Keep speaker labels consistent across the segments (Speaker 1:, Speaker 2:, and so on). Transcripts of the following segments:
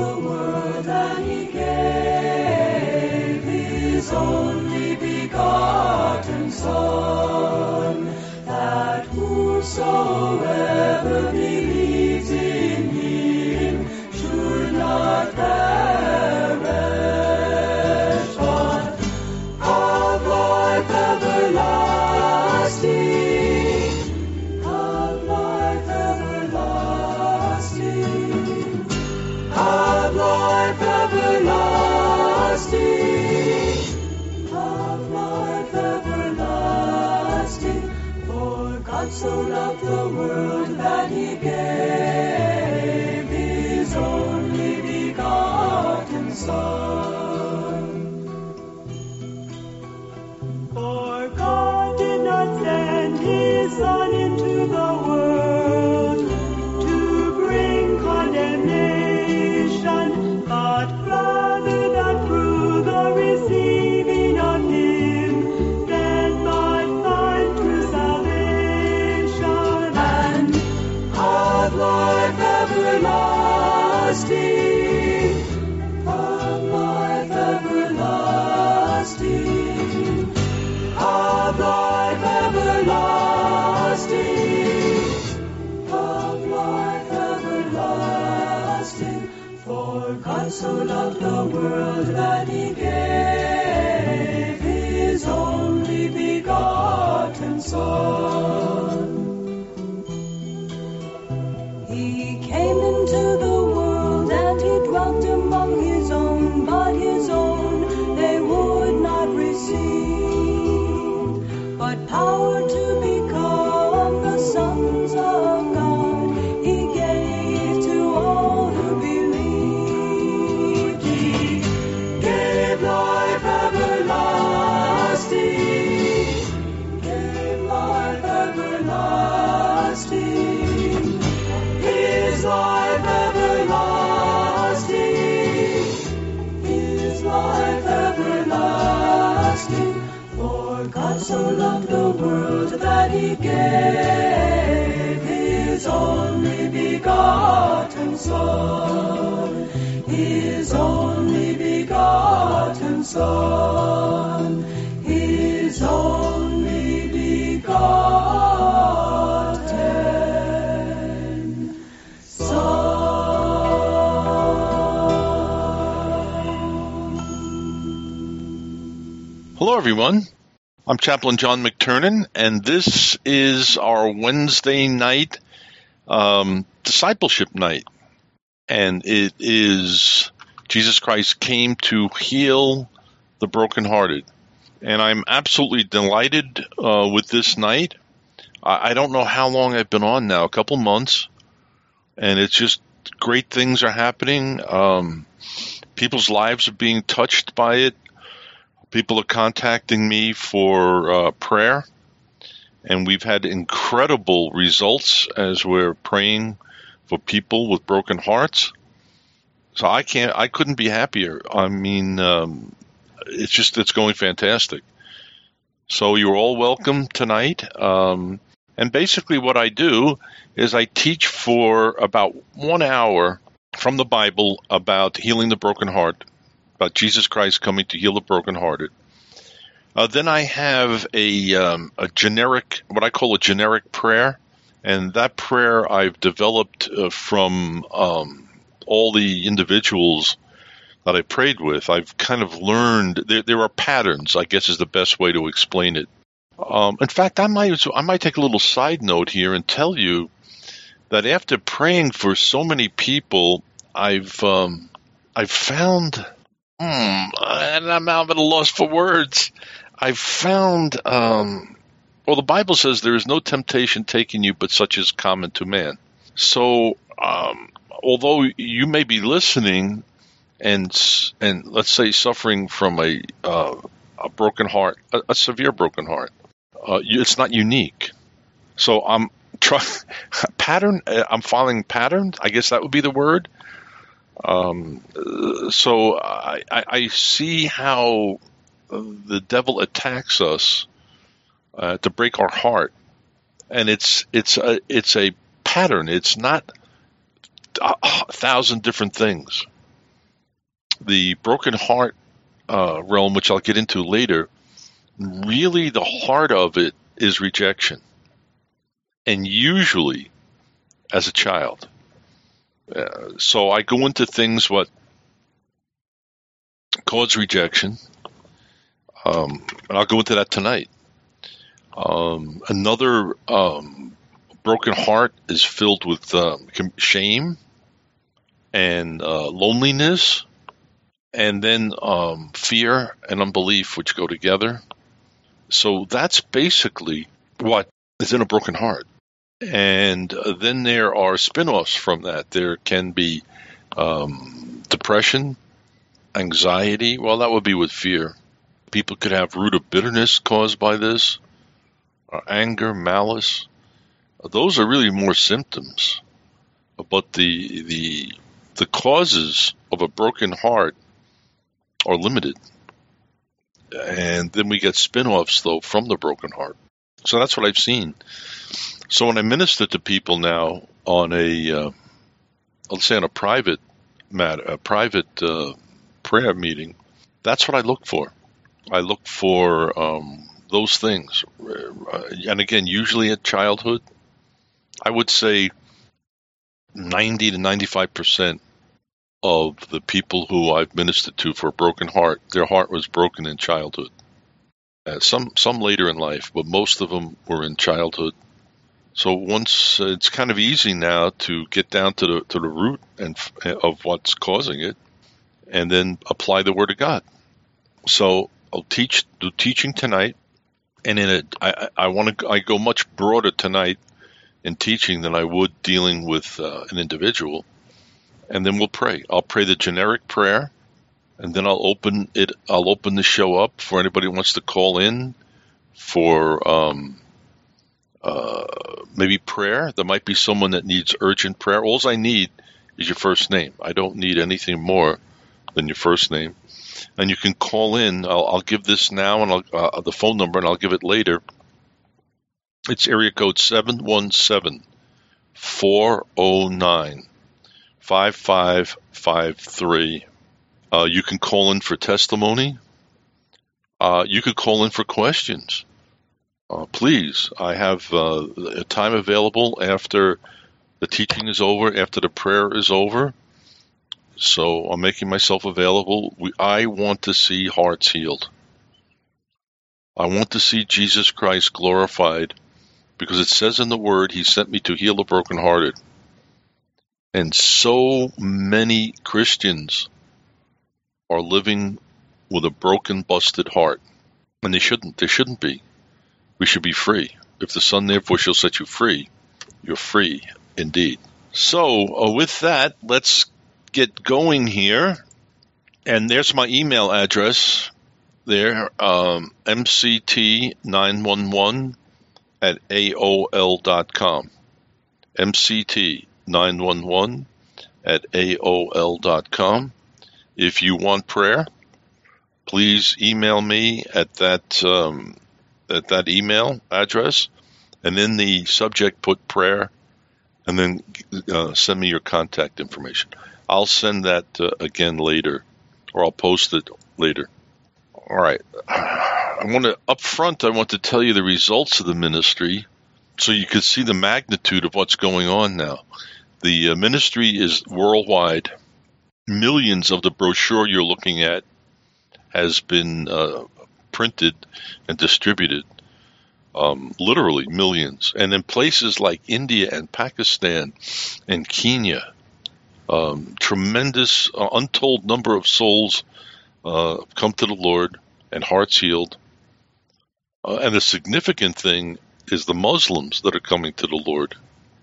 Speaker 1: the world that he gave his only begotten Son, that whosoever believes in him should not perish, but have life everlasting, have life everlasting, have life everlasting, have life everlasting. For God so loved the world that he gave his only begotten Son. For God did not send his Son into the world to bring condemnation, but rather that through the receiving of him men might find true salvation and have life everlasting, have life everlasting, have life everlasting, have life everlasting. For God so loved the world that he gave his only begotten Son. He came into the world and he dwelt among his own, but his own they would not receive. But power to become the sons of God he gave to all who believed. He gave life everlasting, gave life everlasting, his life everlasting, his life everlasting. For God so loved the world that he gave his only begotten Son, his only begotten Son, his only begotten Son.
Speaker 2: Hello, everyone. I'm Chaplain John McTernan, and this is our Wednesday night discipleship night. And it is Jesus Christ came to heal the brokenhearted. And I'm absolutely delighted with this night. I don't know how long I've been on now, a couple months. And it's just great things are happening. People's lives are being touched by it. People are contacting me for prayer, and we've had incredible results as we're praying for people with broken hearts. So I couldn't be happier. I mean, it's going fantastic. So you're all welcome tonight. And basically what I do is I teach for about 1 hour from the Bible about healing the broken heart, about Jesus Christ coming to heal the brokenhearted. Then I have a generic, what I call a generic prayer, and that prayer I've developed from all the individuals that I prayed with. I've kind of learned there are patterns, I guess is the best way to explain it. In fact, I might take a little side note here and tell you that after praying for so many people, I've found. And I'm at a loss for words. I've found, the Bible says there is no temptation taking you but such as common to man. So, although you may be listening and let's say suffering from a broken heart, a severe broken heart, it's not unique. So I'm following patterns. I guess that would be the word. So I see how the devil attacks us to break our heart, and it's a pattern. It's not 1,000 different things. the broken heart realm, which I'll get into later, really the heart of it is rejection. And usually as a child. So I go into things what cause rejection. And I'll go into that tonight. Another broken heart is filled with shame and loneliness, and then fear and unbelief, which go together. So that's basically what is in a broken heart. And then there are spin-offs from that. There can be depression, anxiety. Well, that would be with fear. People could have root of bitterness caused by this, or anger, malice. Those are really more symptoms. But the causes of a broken heart are limited. And then we get spin-offs, though, from the broken heart. So that's what I've seen. So when I minister to people now on let's say on a private prayer meeting, that's what I look for. I look for those things. And again, usually at childhood, I would say 90 to 95% of the people who I've ministered to for a broken heart, their heart was broken in childhood. Some later in life, but most of them were in childhood. So once it's kind of easy now to get down to the root of what's causing it, and then apply the Word of God. So I'll do teaching tonight, and I go much broader tonight in teaching than I would dealing with an individual, and then we'll pray. I'll pray the generic prayer, and then I'll open the show up for anybody who wants to call in for maybe prayer. There might be someone that needs urgent prayer. All I need is your first name. I don't need anything more than your first name. And you can call in. I'll give this now, and the phone number, and I'll give it later. It's area code 717-409-5553. You can call in for testimony. You could call in for questions. Please, I have a time available after the teaching is over, after the prayer is over. So I'm making myself available. I want to see hearts healed. I want to see Jesus Christ glorified, because it says in the Word, He sent me to heal the brokenhearted. And so many Christians are living with a broken, busted heart. And they shouldn't. They shouldn't be. We should be free. If the Son therefore shall set you free, you're free indeed. So with that, let's get going here. And there's my email address there, mct911@aol.com. mct911@aol.com. If you want prayer, please email me at that email address, and in the subject put prayer, and then send me your contact information. I'll send that again later, or I'll post it later. All right. I want to tell you the results of the ministry so you can see the magnitude of what's going on now. The ministry is worldwide. Millions of the brochure you're looking at has been printed and distributed, literally millions. And in places like India and Pakistan and Kenya, tremendous, untold number of souls come to the Lord and hearts healed. And the significant thing is the Muslims that are coming to the Lord.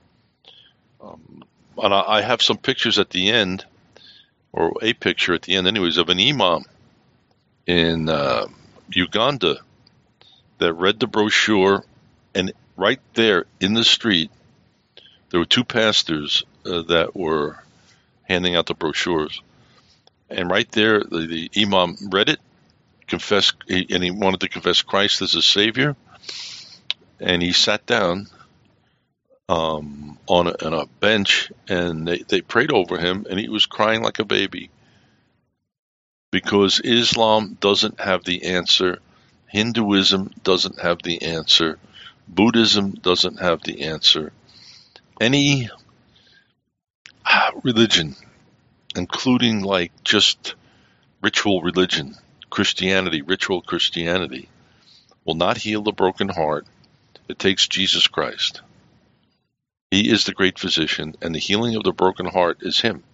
Speaker 2: And I have some pictures at the end, or a picture at the end anyways, of an imam in Uganda that read the brochure, and right there in the street, there were two pastors that were handing out the brochures. And right there, the imam read it, confessed, and he wanted to confess Christ as his Savior. And he sat down on a bench, and they prayed over him, and he was crying like a baby. because Islam doesn't have the answer, Hinduism doesn't have the answer, Buddhism doesn't have the answer. Any religion, including like just ritual religion, Christianity, ritual Christianity, will not heal the broken heart. It takes Jesus Christ. He is the great physician, and the healing of the broken heart is him.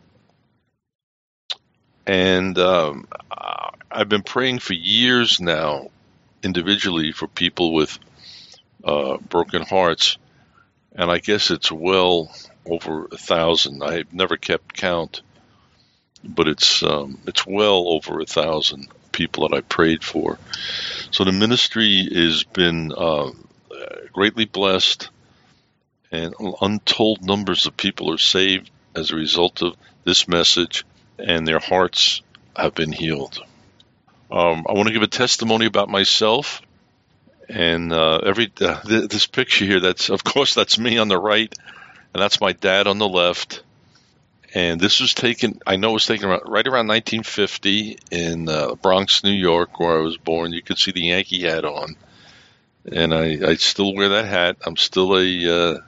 Speaker 2: And I've been praying for years now, individually, for people with broken hearts, and I guess it's well over 1,000. I've never kept count, but it's well over 1,000 people that I prayed for. So the ministry has been greatly blessed, and untold numbers of people are saved as a result of this message, and their hearts have been healed. I want to give a testimony about myself, and this picture here, that's me on the right, and that's my dad on the left. And this was taken, I know it was taken right around 1950 in Bronx, New York, where I was born. You could see the Yankee hat on. And I still wear that hat. I'm still a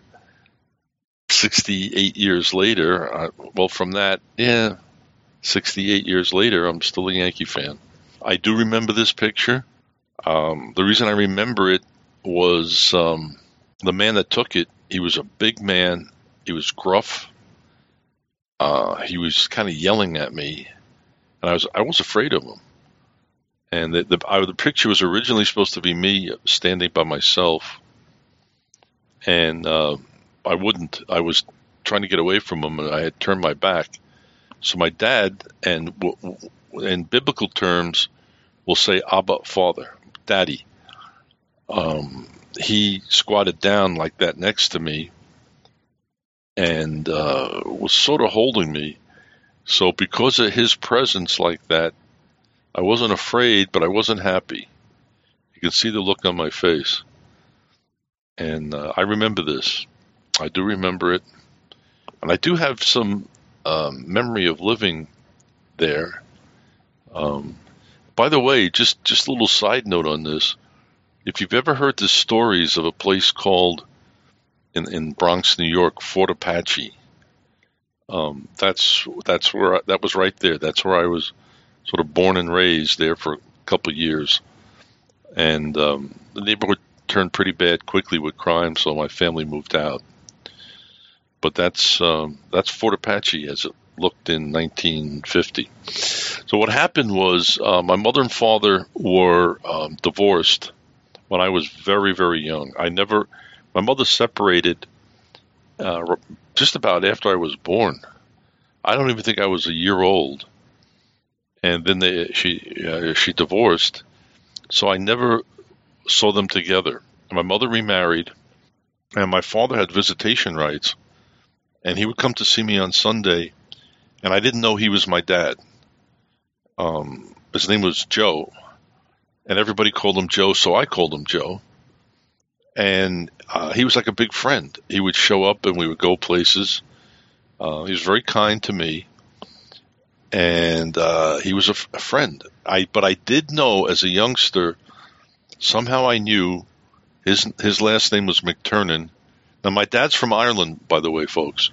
Speaker 2: 68 years later. From that, 68 years later, I'm still a Yankee fan. I do remember this picture. The reason I remember it was the man that took it. He was a big man. He was gruff. He was kind of yelling at me, and I was afraid of him. And the picture was originally supposed to be me standing by myself, and I wouldn't. I was trying to get away from him, and I had turned my back. So my dad, and in biblical terms, will say Abba, Father, Daddy. He squatted down like that next to me, and was sort of holding me. So because of his presence like that, I wasn't afraid, but I wasn't happy. You can see the look on my face. And I remember this. I do remember it. And I do have some memory of living there. By the way, just a little side note on this. If you've ever heard the stories of a place called in Bronx, New York, Fort Apache. That's where that was right there. That's where I was sort of born and raised there for a couple of years, and the neighborhood turned pretty bad quickly with crime, so my family moved out. But that's Fort Apache as it looked in 1950. So what happened was my mother and father were divorced when I was very, very young. My mother separated just about after I was born. I don't even think I was a year old. And then she divorced, so I never saw them together. And my mother remarried, and my father had visitation rights, and he would come to see me on Sunday, and I didn't know he was my dad. His name was Joe, and everybody called him Joe, so I called him Joe. And he was like a big friend. He would show up, and we would go places. He was very kind to me, and he was a friend. But I did know as a youngster, somehow I knew his last name was McTurnan. Now, my dad's from Ireland, by the way, folks.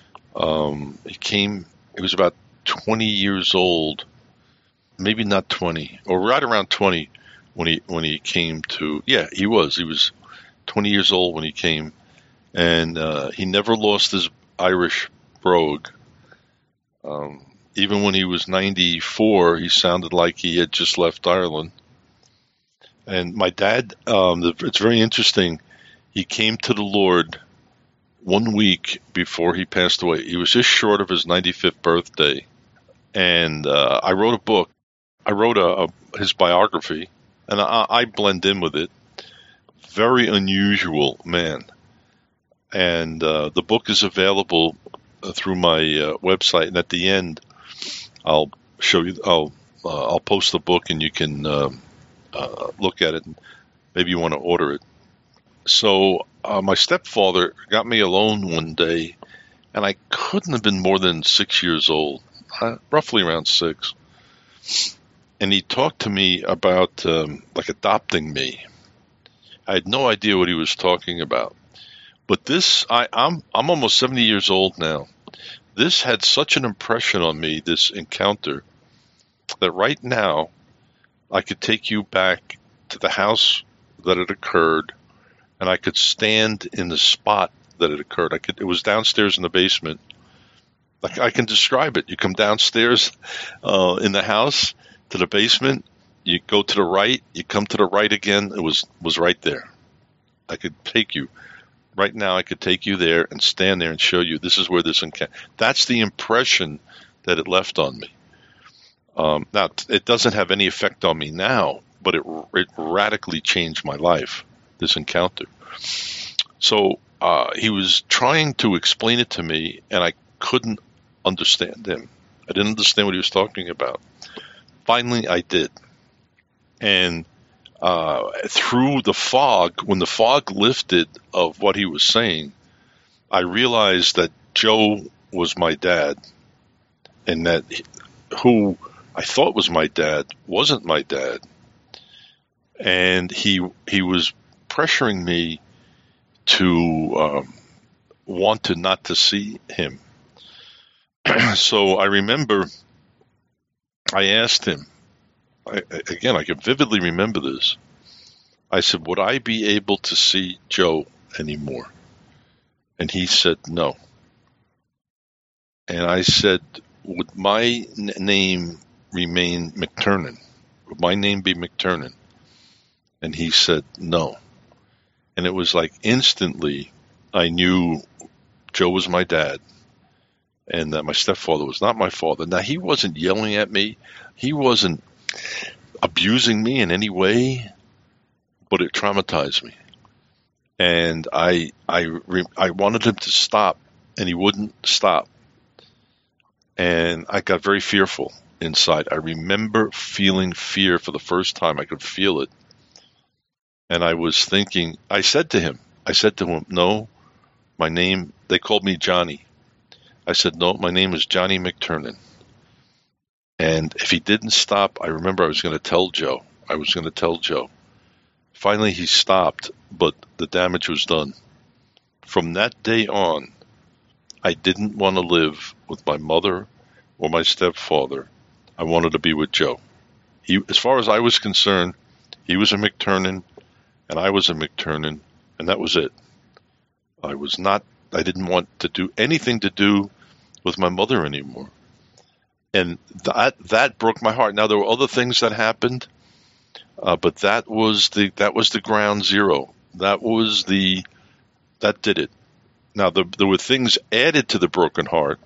Speaker 2: He was about 20 years old, maybe not 20, or right around 20 when he came to. Yeah, he was 20 years old when he came, and he never lost his Irish brogue. Even when he was 94, he sounded like he had just left Ireland. And my dad, it's very interesting, he came to the Lord 1 week before he passed away. He was just short of his 95th birthday. And I wrote a book. I wrote his biography, and I blend in with it. Very unusual man. And the book is available through my website, and at the end, I'll show you. I'll post the book, and you can look at it. And maybe you want to order it. So my stepfather got me alone one day, and I couldn't have been more than 6 years old, roughly around 6. and he talked to me about like adopting me. I had no idea what he was talking about. But this, I'm almost 70 years old now. This had such an impression on me, this encounter, that right now I could take you back to the house that it occurred, and I could stand in the spot that it occurred. It was downstairs in the basement. Like, I can describe it. You come downstairs in the house to the basement, you go to the right, you come to the right again. It was right there. I could take you. Right now, I could take you there and stand there and show you this is where this encounter. That's the impression that it left on me. Now, it doesn't have any effect on me now, but it radically changed my life, this encounter. So he was trying to explain it to me, and I couldn't understand him. I didn't understand what he was talking about. Finally, I did. And through the fog, when the fog lifted of what he was saying, I realized that Joe was my dad, and that who I thought was my dad wasn't my dad. And he was pressuring me to want to not to see him. So I remember I asked him, I can vividly remember this. I said, would I be able to see Joe anymore? And he said, no. And I said, would my name remain McTurnan? Would my name be McTurnan? And he said, no. And it was like instantly I knew Joe was my dad and that my stepfather was not my father. Now, he wasn't yelling at me. He wasn't abusing me in any way, but it traumatized me. And I wanted him to stop, and he wouldn't stop. And I got very fearful inside. I remember feeling fear for the first time. I could feel it. And I was thinking, I said to him, no, my name, they called me Johnny. I said, no, my name is Johnny McTurnan. And if he didn't stop, I remember I was going to tell Joe. Finally, he stopped, but the damage was done. From that day on, I didn't want to live with my mother or my stepfather. I wanted to be with Joe. As far as I was concerned, he was a McTurnan, and I was a McTurnan, and that was it. I didn't want to do anything to do with my mother anymore. And that broke my heart. Now, there were other things that happened, but that was the ground zero. That did it. Now, there were things added to the broken heart,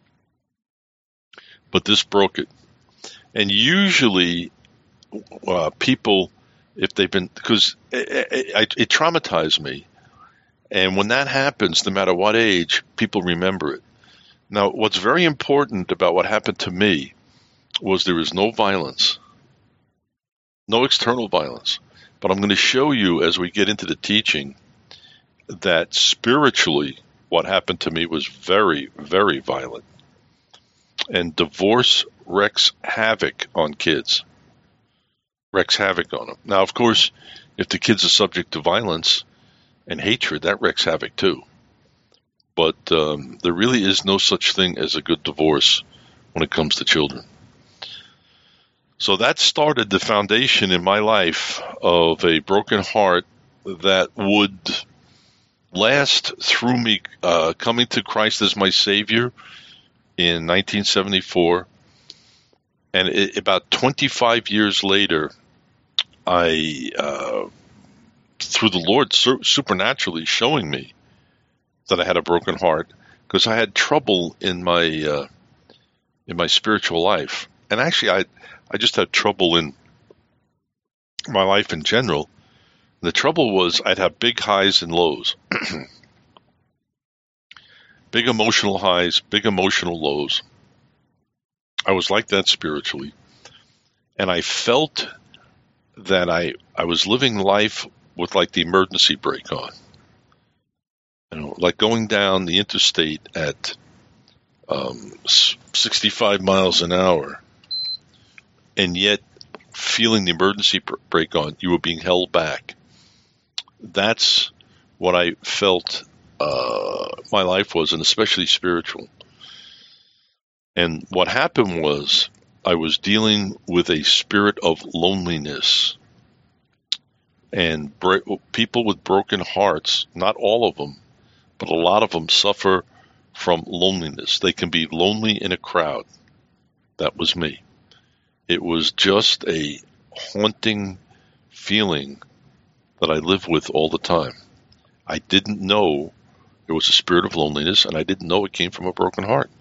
Speaker 2: but this broke it. And usually, people, if they've been, because it traumatized me. And when that happens, no matter what age, people remember it. Now, what's very important about what happened to me was there was no violence, no external violence. But I'm going to show you as we get into the teaching that spiritually what happened to me was very, very violent. And divorce wreaks havoc on kids, wreaks havoc on them. Now, of course, if the kids are subject to violence and hatred, that wreaks havoc too. But there really is no such thing as a good divorce when it comes to children. So that started the foundation in my life of a broken heart that would last through me coming to Christ as my Savior in 1974. And about 25 years later, I, through the Lord supernaturally showing me that I had a broken heart, because I had trouble in my spiritual life. And actually, I just had trouble in my life in general. The trouble was I'd have big highs and lows, big emotional highs, big emotional lows. I was like that spiritually. And I felt that I was living life with like the emergency brake on. Like going down the interstate at 65 miles an hour. And yet feeling the emergency brake on. You were being held back. That's what I felt my life was, and especially spiritual. And what happened was I was dealing with a spirit of loneliness. And people with broken hearts, not all of them, but a lot of them suffer from loneliness. They can be lonely in a crowd. That was me. It was just a haunting feeling that I live with all the time. I didn't know there was a spirit of loneliness, and I didn't know it came from a broken heart.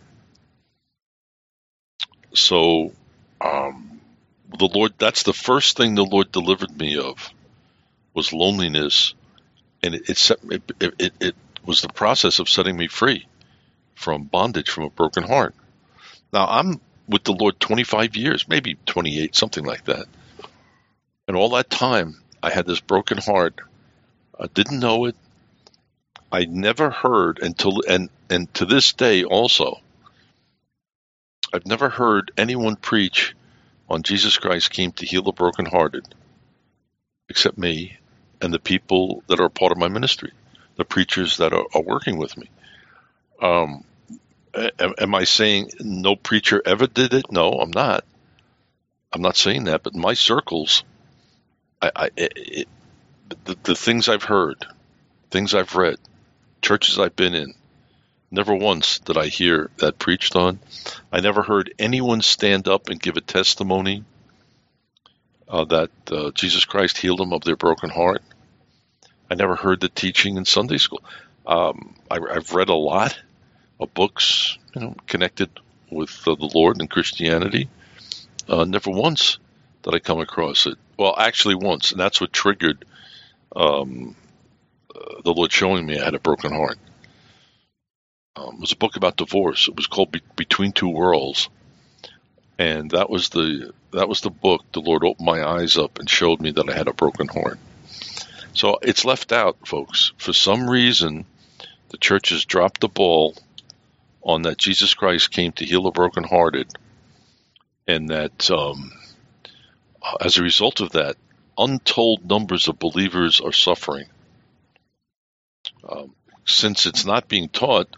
Speaker 2: So, the Lord, that's the first thing the Lord delivered me of, was loneliness, and it was the process of setting me free from bondage, from a broken heart. Now, I'm with the Lord 25 years, maybe 28, something like that. And all that time, I had this broken heart. I didn't know it. I never heard until, and to this day also, I've never heard anyone preach on Jesus Christ came to heal the brokenhearted, except me and the people that are part of my ministry, the preachers that are working with me. Am I saying no preacher ever did it? No, I'm not. I'm not saying that, but in my circles, the things I've heard, things I've read, churches I've been in, never once did I hear that preached on. I never heard anyone stand up and give a testimony that Jesus Christ healed them of their broken heart. I never heard the teaching in Sunday school. I've read a lot of books, connected with the Lord and Christianity. Never once did I come across it. Well, actually once, and that's what triggered the Lord showing me I had a broken heart. It was a book about divorce. It was called Between Two Worlds, and that was the book. The Lord opened my eyes up and showed me that I had a broken heart. So it's left out, folks. For some reason, the church has dropped the ball on that Jesus Christ came to heal the brokenhearted, and that as a result of that, untold numbers of believers are suffering. Since it's not being taught,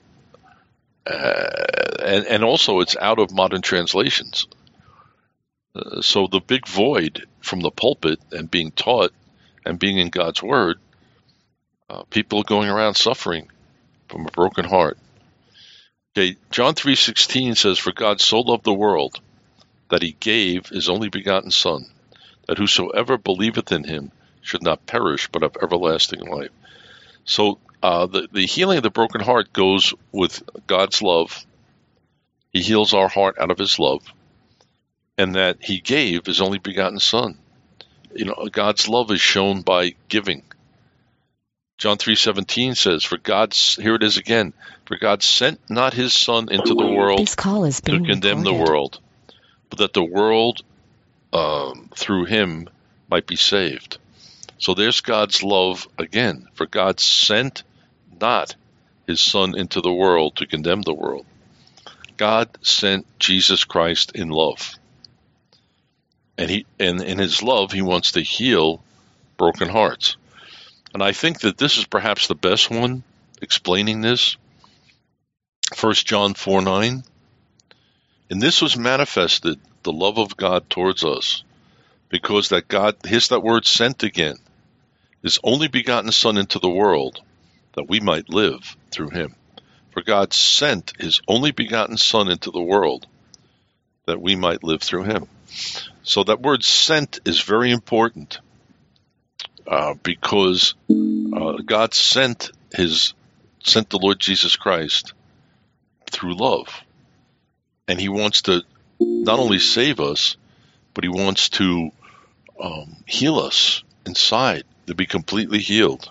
Speaker 2: and also it's out of modern translations. So the big void from the pulpit and being taught and being in God's Word, people are going around suffering from a broken heart. Okay, John 3:16 says, "For God so loved the world that he gave his only begotten Son, that whosoever believeth in him should not perish but have everlasting life." So the healing of the broken heart goes with God's love. He heals our heart out of his love, and that he gave his only begotten Son. God's love is shown by giving. John 3:17 says, here it is again, "For God sent not his Son into the world to condemn the world, but that the world through him might be saved." So there's God's love again. "For God sent not his Son into the world to condemn the world." God sent Jesus Christ in love. And in his love, he wants to heal broken hearts. And I think that this is perhaps the best one explaining this. 1 John 4:9. "And this was manifested, the love of God towards us, because that God," here's that word "sent" again, "his only begotten Son into the world, that we might live through him." For God sent his only begotten Son into the world, that we might live through him. So that word "sent" is very important, because God sent the Lord Jesus Christ through love. And he wants to not only save us, but he wants to heal us inside, to be completely healed.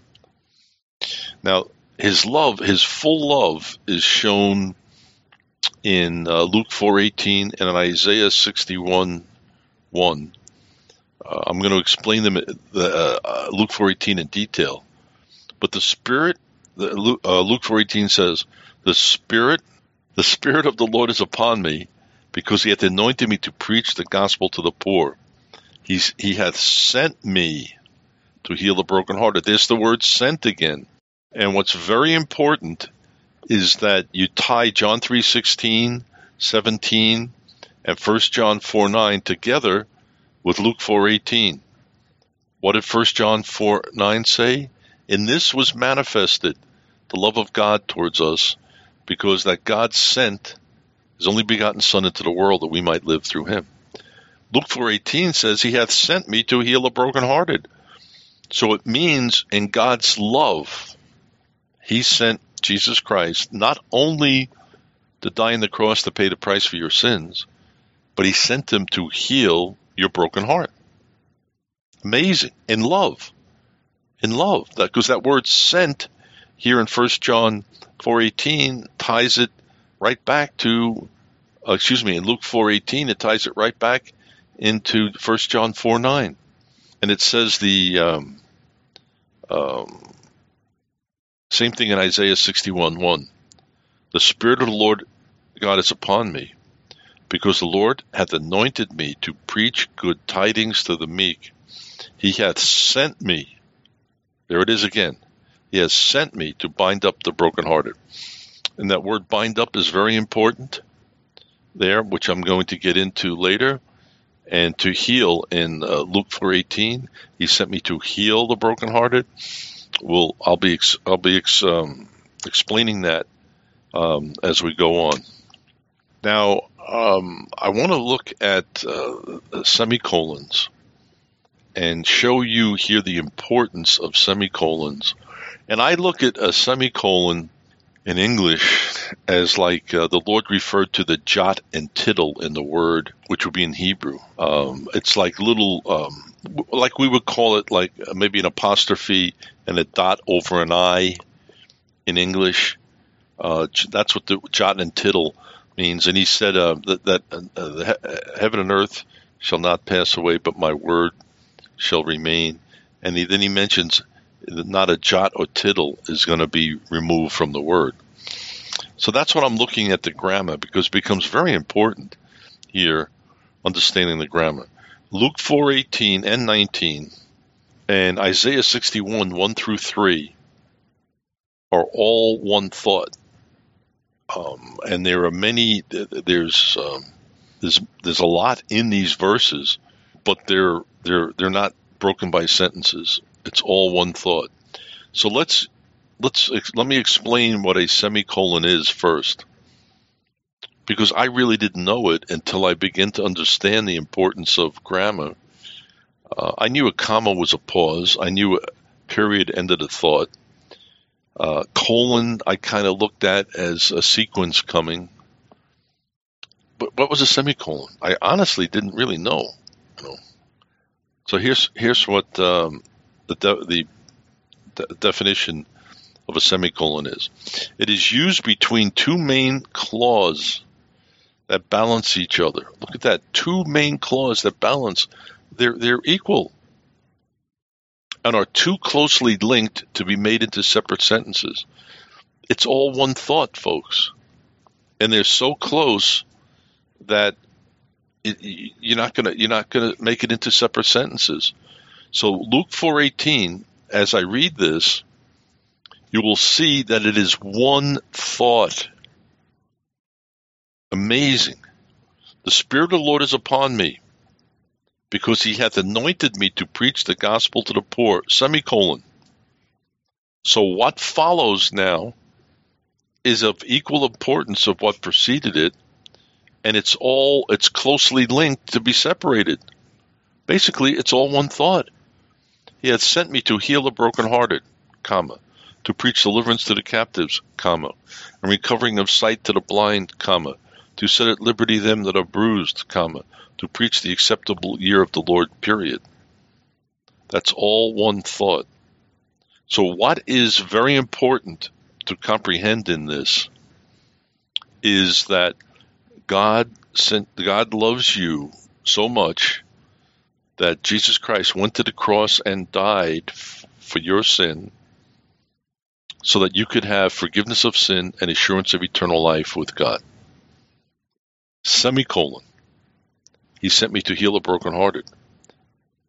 Speaker 2: Now, his love, his full love, is shown in Luke 4:18 and in Isaiah 61:1. I'm going to explain them, Luke 4:18 in detail. But Luke 4:18 says, the Spirit of the Lord is upon me, because he hath anointed me to preach the gospel to the poor. He hath sent me to heal the brokenhearted. There's the word sent again. And what's very important is that you tie John 3:16, 17, and 1 John 4:9 together with Luke 4:18. What did 1 John 4:9 say? In this was manifested the love of God towards us, because that God sent his only begotten Son into the world that we might live through him. Luke 4:18 says, he hath sent me to heal the brokenhearted. So it means in God's love, he sent Jesus Christ not only to die on the cross to pay the price for your sins, but he sent him to heal your broken heart. Amazing. In love. In love. Because that word sent here in 1 John 4:18 ties it right back to, in Luke 4:18, it ties it right back into 1 John 4:9. And it says the same thing in Isaiah 61:1. The Spirit of the Lord God is upon me, because the Lord hath anointed me to preach good tidings to the meek. He hath sent me. There it is again. He has sent me to bind up the brokenhearted. And that word bind up is very important there, which I'm going to get into later. And to heal in Luke 4:18, he sent me to heal the brokenhearted. I'll be explaining that as we go on. Now, I want to look at semicolons and show you here the importance of semicolons. And I look at a semicolon in English as like the Lord referred to the jot and tittle in the word, which would be in Hebrew. It's like little, like we would call it like maybe an apostrophe and a dot over an I in English. That's what the jot and tittle means. And he said that heaven and earth shall not pass away, but my word shall remain. And then he mentions that not a jot or tittle is going to be removed from the word. So that's what I'm looking at the grammar, because it becomes very important here, understanding the grammar. Luke 4:18 and 19 and Isaiah 61:1-3 are all one thought. And there are many, there's a lot in these verses, but they're not broken by sentences. It's all one thought. So let me explain what a semicolon is first, because I really didn't know it until I began to understand the importance of grammar. I knew a comma was a pause. I knew a period ended a thought. Colon, I kind of looked at as a sequence coming. But what was a semicolon? I honestly didn't really know. So here's what the definition of a semicolon is. It is used between two main clauses that balance each other. Look at that. Two main clauses that balance. They're equal and are too closely linked to be made into separate sentences. It's all one thought, folks. And they're so close that you're not gonna make it into separate sentences. So Luke 4:18, as I read this, you will see that it is one thought. Amazing. The Spirit of the Lord is upon me, because he hath anointed me to preach the gospel to the poor, semicolon. So what follows now is of equal importance of what preceded it, and it's closely linked to be separated. Basically, it's all one thought. He hath sent me to heal the brokenhearted, comma, to preach deliverance to the captives, comma, and recovering of sight to the blind, comma, to set at liberty them that are bruised, comma, to preach the acceptable year of the Lord, period. That's all one thought. So what is very important to comprehend in this is that God loves you so much that Jesus Christ went to the cross and died for your sin so that you could have forgiveness of sin and assurance of eternal life with God. Semicolon. He sent me to heal the brokenhearted.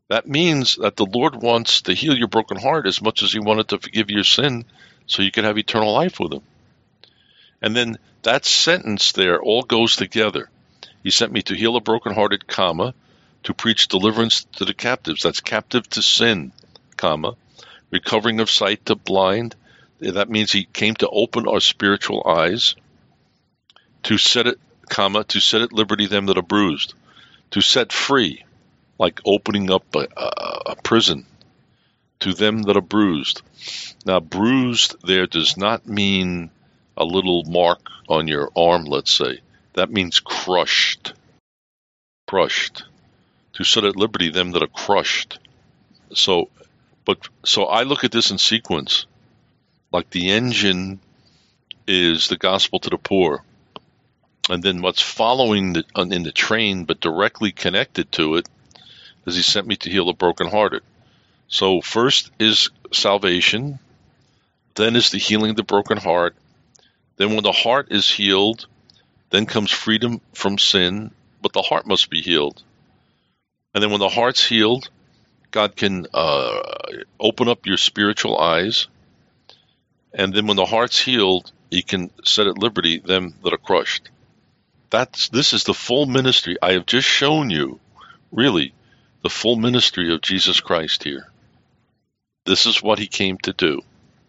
Speaker 2: That means that the Lord wants to heal your broken heart as much as he wanted to forgive your sin so you could have eternal life with him. And then that sentence there all goes together. He sent me to heal a brokenhearted, comma, to preach deliverance to the captives. That's captive to sin, comma, recovering of sight to blind. That means he came to open our spiritual eyes, to set it, comma, to set at liberty them that are bruised, to set free, like opening up a prison, to them that are bruised. Now, bruised there does not mean a little mark on your arm, let's say. That means crushed. Crushed. To set at liberty them that are crushed. So I look at this in sequence. Like the engine is the gospel to the poor. And then what's following in the train, but directly connected to it, is he sent me to heal the brokenhearted. So first is salvation, then is the healing of the broken heart. Then when the heart is healed, then comes freedom from sin, but the heart must be healed. And then when the heart's healed, God can open up your spiritual eyes. And then when the heart's healed, he can set at liberty them that are crushed. This is the full ministry. I have just shown you, really, the full ministry of Jesus Christ here. This is what he came to do.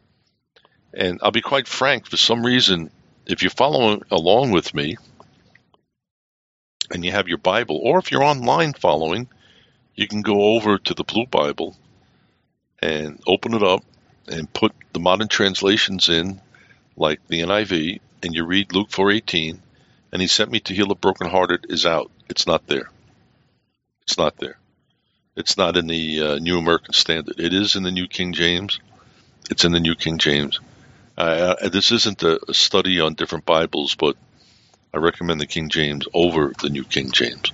Speaker 2: And I'll be quite frank, for some reason, if you're following along with me and you have your Bible, or if you're online following, you can go over to the Blue Bible and open it up and put the modern translations in, like the NIV, and you read Luke 4:18, and he sent me to heal the brokenhearted is out. It's not there. It's not there. It's not in the New American Standard. It is in the New King James. It's in the New King James. This isn't a study on different Bibles, but I recommend the King James over the New King James.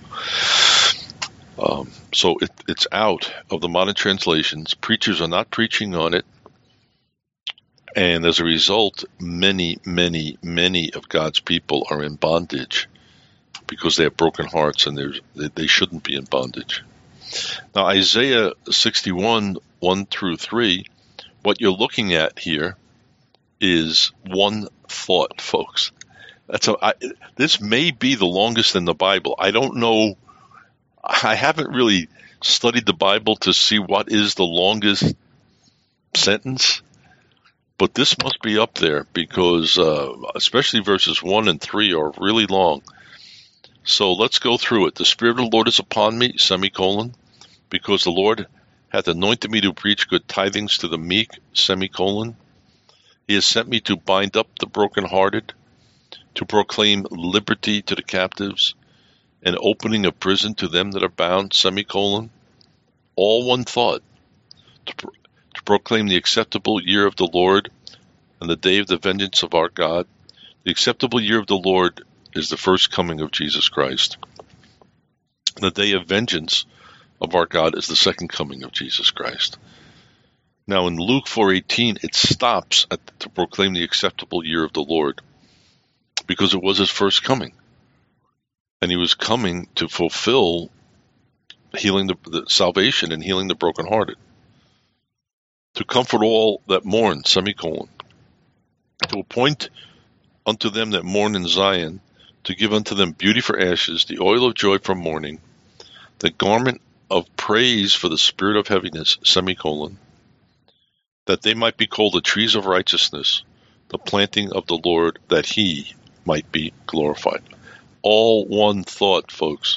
Speaker 2: So it's out of the modern translations. Preachers are not preaching on it. And as a result, many, many, many of God's people are in bondage because they have broken hearts and they shouldn't be in bondage. Now, Isaiah 61, 1 through 3, what you're looking at here is one thought, folks. This may be the longest in the Bible. I don't know. I haven't really studied the Bible to see what is the longest sentence. But this must be up there because especially verses 1 and 3 are really long. So let's go through it. The Spirit of the Lord is upon me, semicolon, because the Lord hath anointed me to preach good tidings to the meek, semicolon. He has sent me to bind up the brokenhearted, to proclaim liberty to the captives, and opening of prison to them that are bound, semicolon. All one thought. To proclaim the acceptable year of the Lord and the day of the vengeance of our God. The acceptable year of the Lord is the first coming of Jesus Christ. The day of vengeance of our God is the second coming of Jesus Christ. Now in Luke 4:18, it stops to proclaim the acceptable year of the Lord because it was his first coming. And he was coming to fulfill healing the salvation and healing the brokenhearted. To comfort all that mourn, semicolon. To appoint unto them that mourn in Zion, to give unto them beauty for ashes, the oil of joy for mourning, the garment of praise for the spirit of heaviness, semicolon, that they might be called the trees of righteousness, the planting of the Lord, that he might be glorified. All one thought, folks.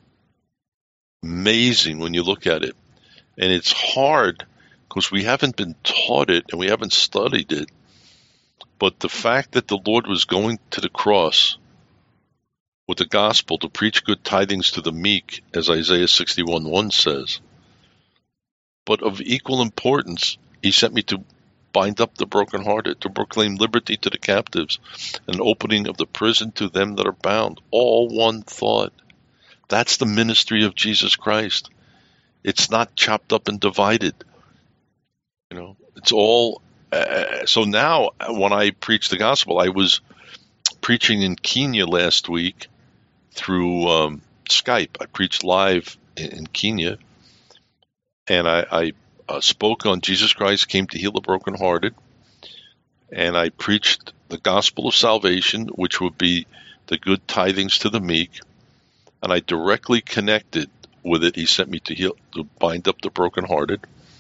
Speaker 2: Amazing when you look at it. And it's hard because we haven't been taught it and we haven't studied it. But the fact that the Lord was going to the cross with the gospel to preach good tidings to the meek, as Isaiah 61:1 says, but of equal importance, he sent me to bind up the brokenhearted, to proclaim liberty to the captives, and opening of the prison to them that are bound. All one thought. That's the ministry of Jesus Christ. It's not chopped up and divided. It's all. So now, when I preach the gospel, I was preaching in Kenya last week through Skype. I preached live in Kenya, and I spoke on Jesus Christ came to heal the brokenhearted, and I preached the gospel of salvation, which would be the good tidings to the meek, and I directly connected with it. He sent me to bind up the brokenhearted,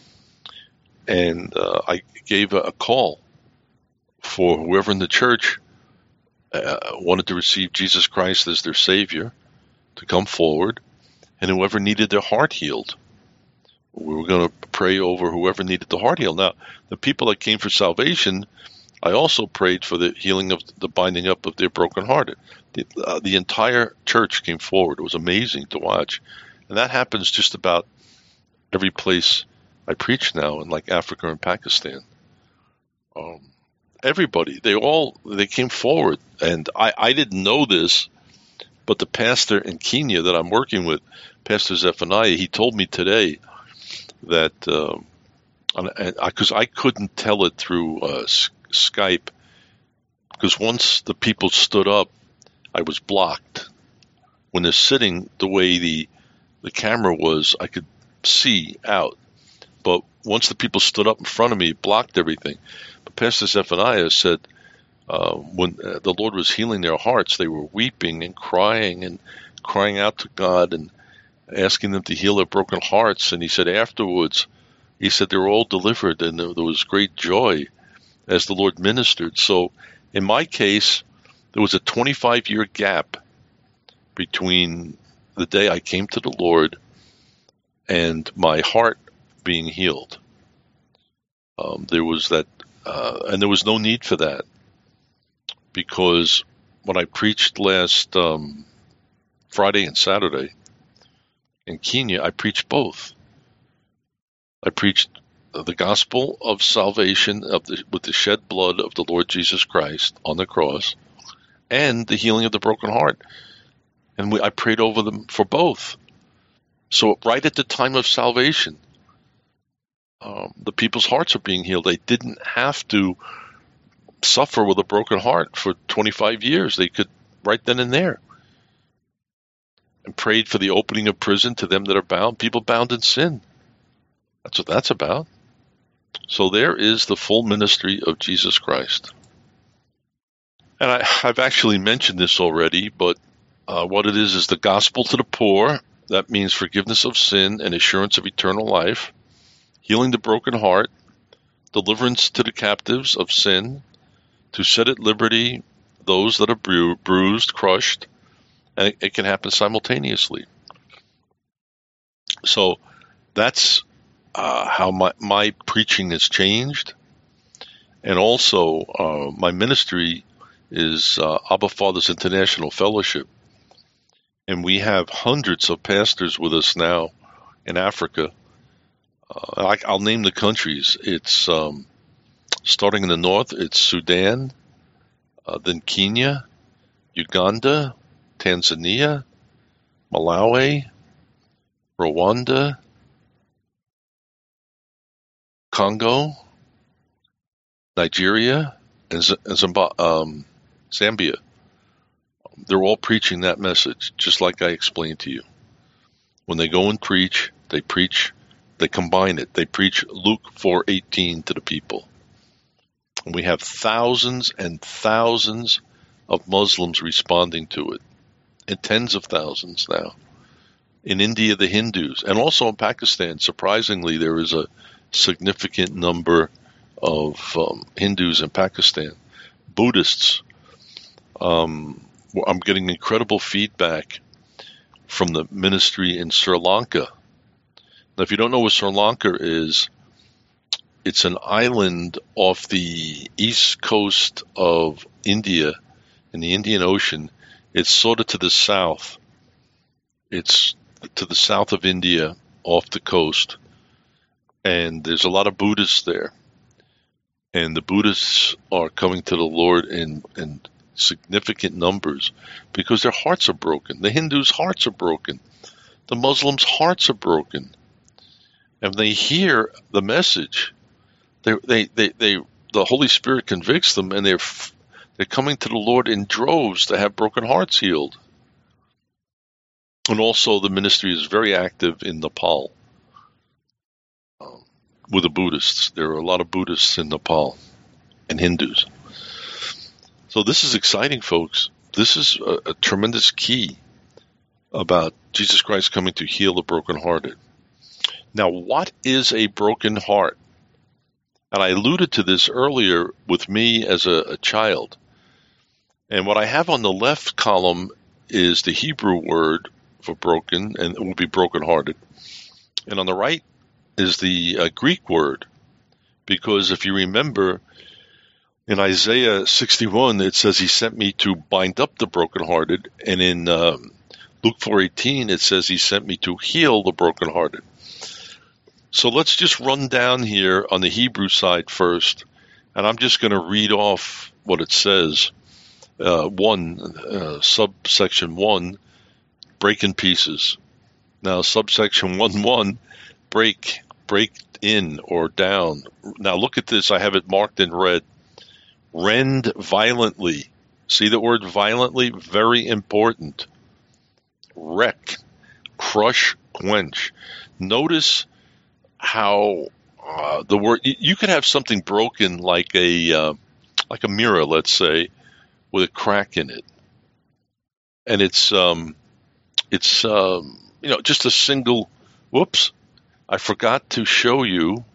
Speaker 2: and I gave a call for whoever in the church wanted to receive Jesus Christ as their Savior to come forward, and whoever needed their heart healed. We were going to pray over whoever needed the heart healed. Now, the people that came for salvation, I also prayed for the healing of the binding up of their brokenhearted. The entire church came forward. It was amazing to watch. And that happens just about every place I preach now in like Africa and Pakistan. Everybody, they came forward. And I didn't know this, but the pastor in Kenya that I'm working with, Pastor Zephaniah, he told me today that, because I couldn't tell it through Skype, because once the people stood up, I was blocked. When they're sitting the way the camera was, I could see out. But once the people stood up in front of me, it blocked everything. But Pastor Zephaniah said when the Lord was healing their hearts, they were weeping and crying out to God and asking them to heal their broken hearts. And he said afterwards, he said they were all delivered, and there was great joy as the Lord ministered. So in my case, there was a 25-year gap between the day I came to the Lord and my heart being healed. There was that, and there was no need for that, because when I preached last Friday and Saturday in Kenya, I preached both. I preached the gospel of salvation with the shed blood of the Lord Jesus Christ on the cross, and the healing of the broken heart. And I prayed over them for both. So right at the time of salvation, the people's hearts are being healed. They didn't have to suffer with a broken heart for 25 years. They could right then and there. And prayed for the opening of prison to them that are bound, people bound in sin. That's what that's about. So there is the full ministry of Jesus Christ. And I've actually mentioned this already, but what it is the gospel to the poor. That means forgiveness of sin and assurance of eternal life, healing the broken heart, deliverance to the captives of sin, to set at liberty those that are bruised, crushed, and it can happen simultaneously. So that's how my preaching has changed. And also my ministry is Abba Fathers International Fellowship. And we have hundreds of pastors with us now in Africa. I'll name the countries. It's starting in the north, it's Sudan, then Kenya, Uganda, Tanzania, Malawi, Rwanda, Congo, Nigeria, and Zambia. They're all preaching that message, just like I explained to you. When they go and preach, they combine it. They preach Luke 4:18 to the people. And we have thousands and thousands of Muslims responding to it, and tens of thousands now. In India, the Hindus, and also in Pakistan, surprisingly, there is a significant number of Hindus in Pakistan. Buddhists, I'm getting incredible feedback from the ministry in Sri Lanka. Now, if you don't know what Sri Lanka is, it's an island off the east coast of India in the Indian Ocean. It's sort of to the south. It's to the south of India off the coast. And there's a lot of Buddhists there. And the Buddhists are coming to the Lord in significant numbers because their hearts are broken. The Hindus' hearts are broken. The Muslims' hearts are broken. And they hear the message. The Holy Spirit convicts them, and they're coming to the Lord in droves to have broken hearts healed. And also the ministry is very active in Nepal. with the Buddhists. There are a lot of Buddhists in Nepal and Hindus. So this is exciting, folks. This is a tremendous key about Jesus Christ coming to heal the brokenhearted. Now, what is a broken heart? And I alluded to this earlier with me as a child. And what I have on the left column is the Hebrew word for broken, and it will be brokenhearted. And on the right is the Greek word, because if you remember, in Isaiah 61, it says he sent me to bind up the brokenhearted, and in Luke 4:18, it says he sent me to heal the brokenhearted. So let's just run down here on the Hebrew side first, and I'm just going to read off what it says. Subsection 1, break in pieces. Now, subsection 1:1, break in or down. Now, look at this. I have it marked in red. Rend violently. See the word violently? Very important. Wreck, crush, quench. Notice how the word, you could have something broken like a mirror, let's say, with a crack in it, and it's just a single. Whoops! I forgot to show you.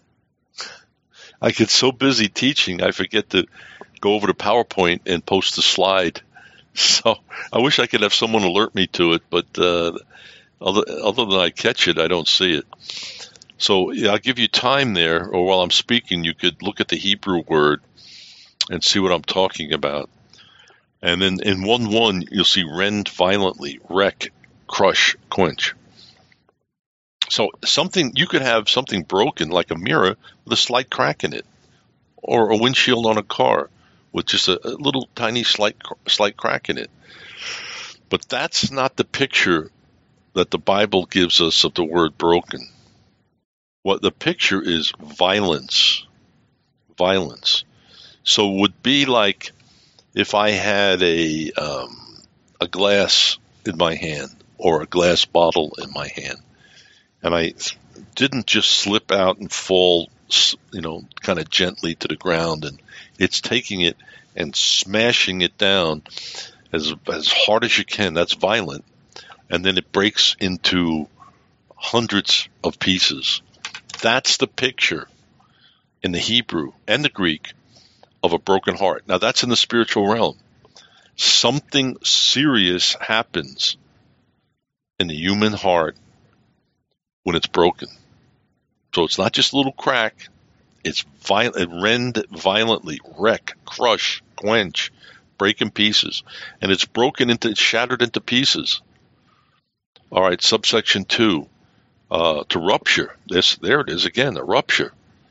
Speaker 2: I get so busy teaching, I forget to go over to PowerPoint and post the slide. So I wish I could have someone alert me to it, but other than I catch it, I don't see it. So yeah, I'll give you time there, or while I'm speaking, you could look at the Hebrew word and see what I'm talking about. And then in 1:1, you'll see rend violently, wreck, crush, quench. So you could have something broken like a mirror with a slight crack in it, or a windshield on a car with just a little tiny slight crack in it. But that's not the picture that the Bible gives us of the word broken. What the picture is violence. Violence. So it would be like if I had a glass in my hand or a glass bottle in my hand, and I didn't just slip out and fall, kind of gently to the ground, and it's taking it and smashing it down as hard as you can. That's violent. And then it breaks into hundreds of pieces. That's the picture in the Hebrew and the Greek of a broken heart. Now, that's in the spiritual realm. Something serious happens in the human heart when it's broken. So it's not just a little crack. It's rend violently, wreck, crush, quench, break in pieces. And it's shattered into pieces. All right, subsection 2, to rupture. There it is again, a rupture.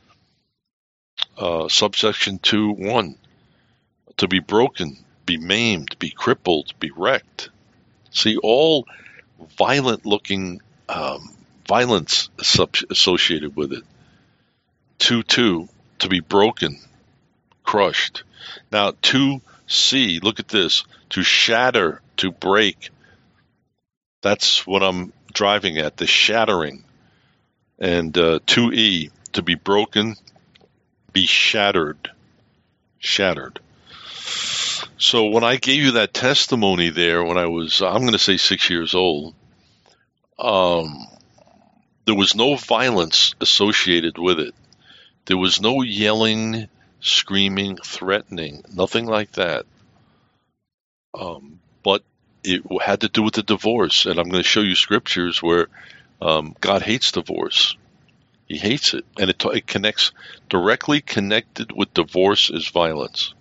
Speaker 2: Subsection 2:1, to be broken, be maimed, be crippled, be wrecked. See, all violent-looking violence associated with it. 2:2, to be broken, crushed. Now, 2C, look at this, to shatter, to break. That's what I'm driving at, the shattering. And 2E, to be broken, be shattered. Shattered. So when I gave you that testimony there when I was, I'm going to say 6 years old, there was no violence associated with it. There was no yelling, screaming, threatening, nothing like that. But it had to do with the divorce. And I'm going to show you scriptures where God hates divorce. He hates it. And it connects, directly connected with divorce is violence.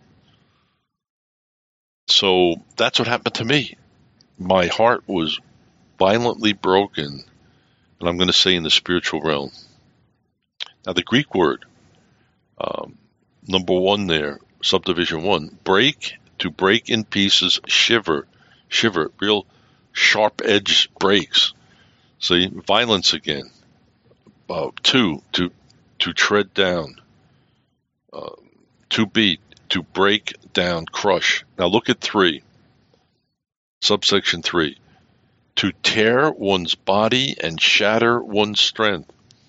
Speaker 2: So that's what happened to me. My heart was violently broken, and I'm going to say in the spiritual realm. Now the Greek word, number 1 there, subdivision 1, break, to break in pieces, shiver, real sharp edge breaks. See, violence again. 2, to tread down. To beat, to break down, crush. Now look at 3, subsection 3, to tear one's body and shatter one's strength.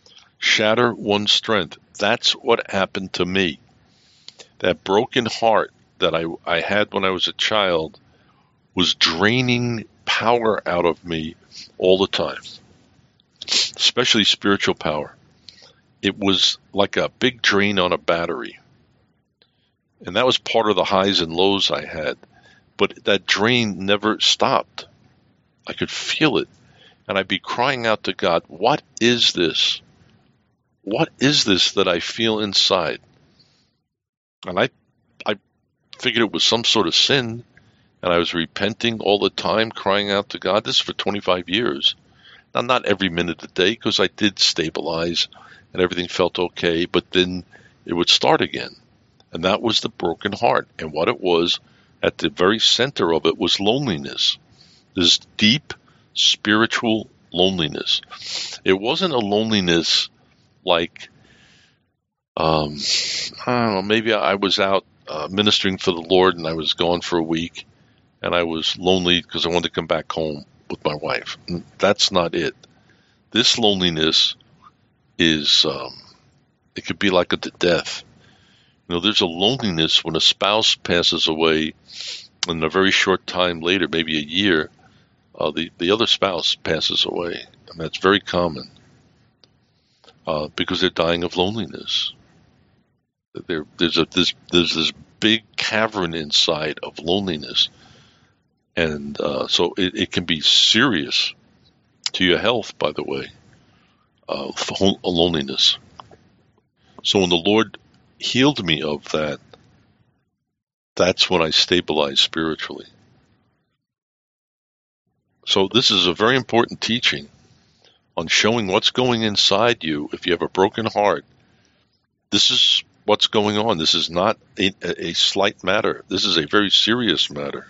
Speaker 2: shatter one's strength. That's what happened to me. That broken heart that I had when I was a child was draining power out of me all the time, especially spiritual power. It was like a big drain on a battery. And that was part of the highs and lows I had. But that drain never stopped. I could feel it. And I'd be crying out to God, what is this? What is this that I feel inside? And I figured it was some sort of sin. And I was repenting all the time, crying out to God. This is for 25 years. Now, not every minute of the day, because I did stabilize and everything felt okay. But then it would start again. And that was the broken heart. And what it was, at the very center of it, was loneliness. This deep spiritual loneliness. It wasn't a loneliness like, I don't know, maybe I was out ministering for the Lord and I was gone for a week and I was lonely because I wanted to come back home with my wife. And that's not it. This loneliness is, it could be like a death. You know, there's a loneliness when a spouse passes away and a very short time later, maybe a year, the other spouse passes away. And that's very common because they're dying of loneliness. There's this big cavern inside of loneliness. And so it can be serious to your health, by the way, loneliness. So when the Lord healed me of that, that's when I stabilized spiritually. So this is a very important teaching on showing what's going inside you. If you have a broken heart, this is what's going on. This is not a slight matter. This is a very serious matter.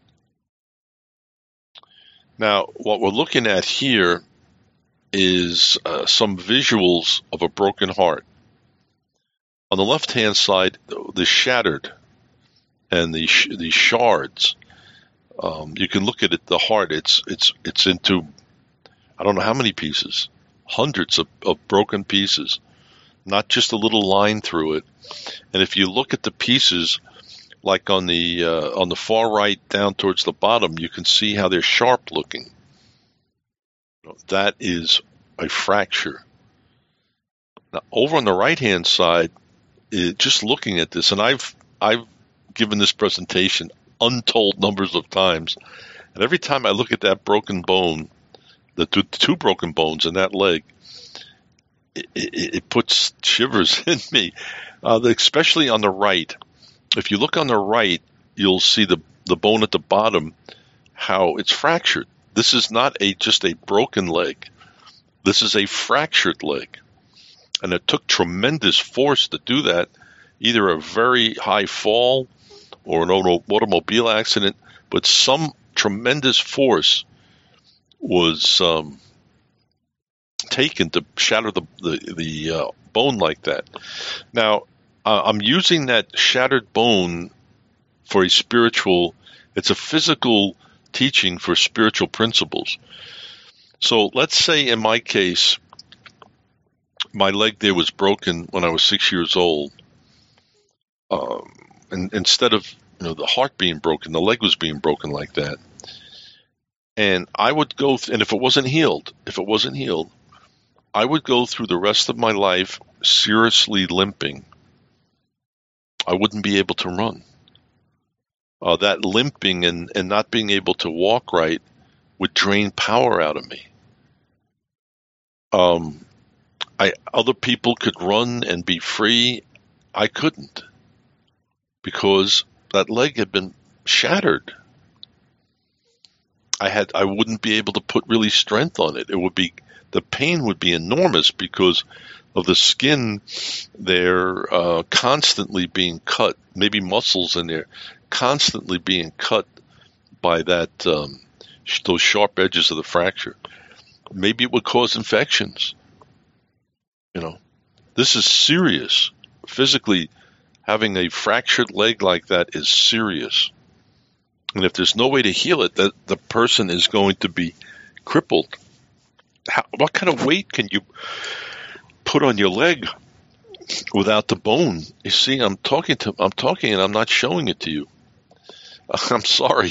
Speaker 2: Now, what we're looking at here is some visuals of a broken heart. On the left-hand side, the shattered and the shards. You can look at it. The heart. It's into, I don't know how many pieces, hundreds of broken pieces, not just a little line through it. And if you look at the pieces, like on the far right down towards the bottom, you can see how they're sharp looking. That is a fracture. Now, over on the right-hand side, just looking at this, and I've given this presentation untold numbers of times, and every time I look at that broken bone, the two broken bones in that leg, it puts shivers in me, especially on the right. If you look on the right, you'll see the bone at the bottom, how it's fractured. This is not just a broken leg. This is a fractured leg. And it took tremendous force to do that, either a very high fall or an automobile accident, but some tremendous force was taken to shatter the bone like that. Now, I'm using that shattered bone for it's a physical teaching for spiritual principles. So let's say in my case, my leg there was broken when I was 6 years old. And instead of the heart being broken, the leg was being broken like that. And I would go, and if it wasn't healed, I would go through the rest of my life seriously limping. I wouldn't be able to run. That limping and not being able to walk right would drain power out of me. Other people could run and be free. I couldn't, because that leg had been shattered. I wouldn't be able to put really strength on it. The pain would be enormous because of the skin there constantly being cut, maybe muscles in there constantly being cut by those sharp edges of the fracture. Maybe it would cause infections. This is serious. Physically, having a fractured leg like that is serious. And if there's no way to heal it, the person is going to be crippled. What kind of weight can you put on your leg without the bone. You see, I'm talking and I'm not showing it to you. I'm sorry.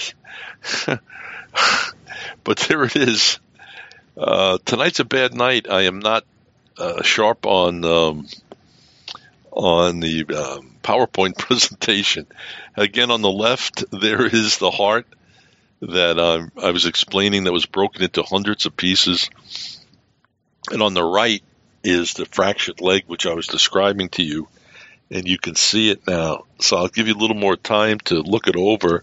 Speaker 2: But there it is. Tonight's a bad night. I am not sharp on the PowerPoint presentation. Again, on the left, there is the heart that I was explaining that was broken into hundreds of pieces. And on the right is the fractured leg, which I was describing to you. And you can see it now. So I'll give you a little more time to look it over.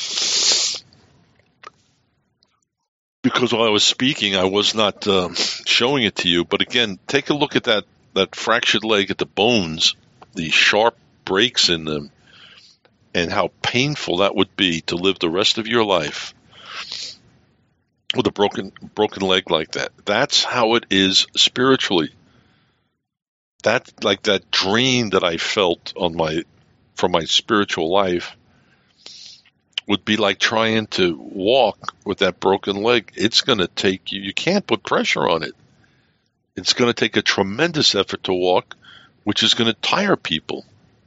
Speaker 2: Because while I was speaking, I was not showing it to you. But again, take a look at that fractured leg, at the bones, the sharp breaks in them, and how painful that would be to live the rest of your life with a broken leg like that. That's how it is spiritually. That, like that drain that I felt from my spiritual life, would be like trying to walk with that broken leg. It's going to take you can't put pressure on it. It's going to take a tremendous effort to walk, which is going to tire people.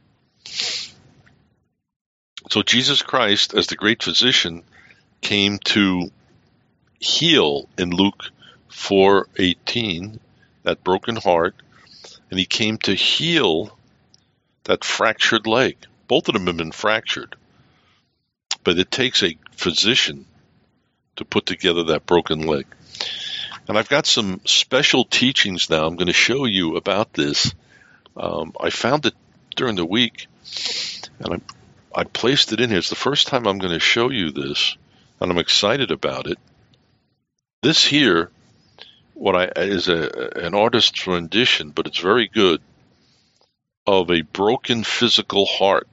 Speaker 2: So Jesus Christ, as the great physician, came to heal in Luke 4:18, that broken heart, and he came to heal that fractured leg. Both of them have been fractured. But it takes a physician to put together that broken leg. And I've got some special teachings now I'm going to show you about this. I found it during the week, and I placed it in here. It's the first time I'm going to show you this, and I'm excited about it. This here, is an artist's rendition, but it's very good, of a broken physical heart.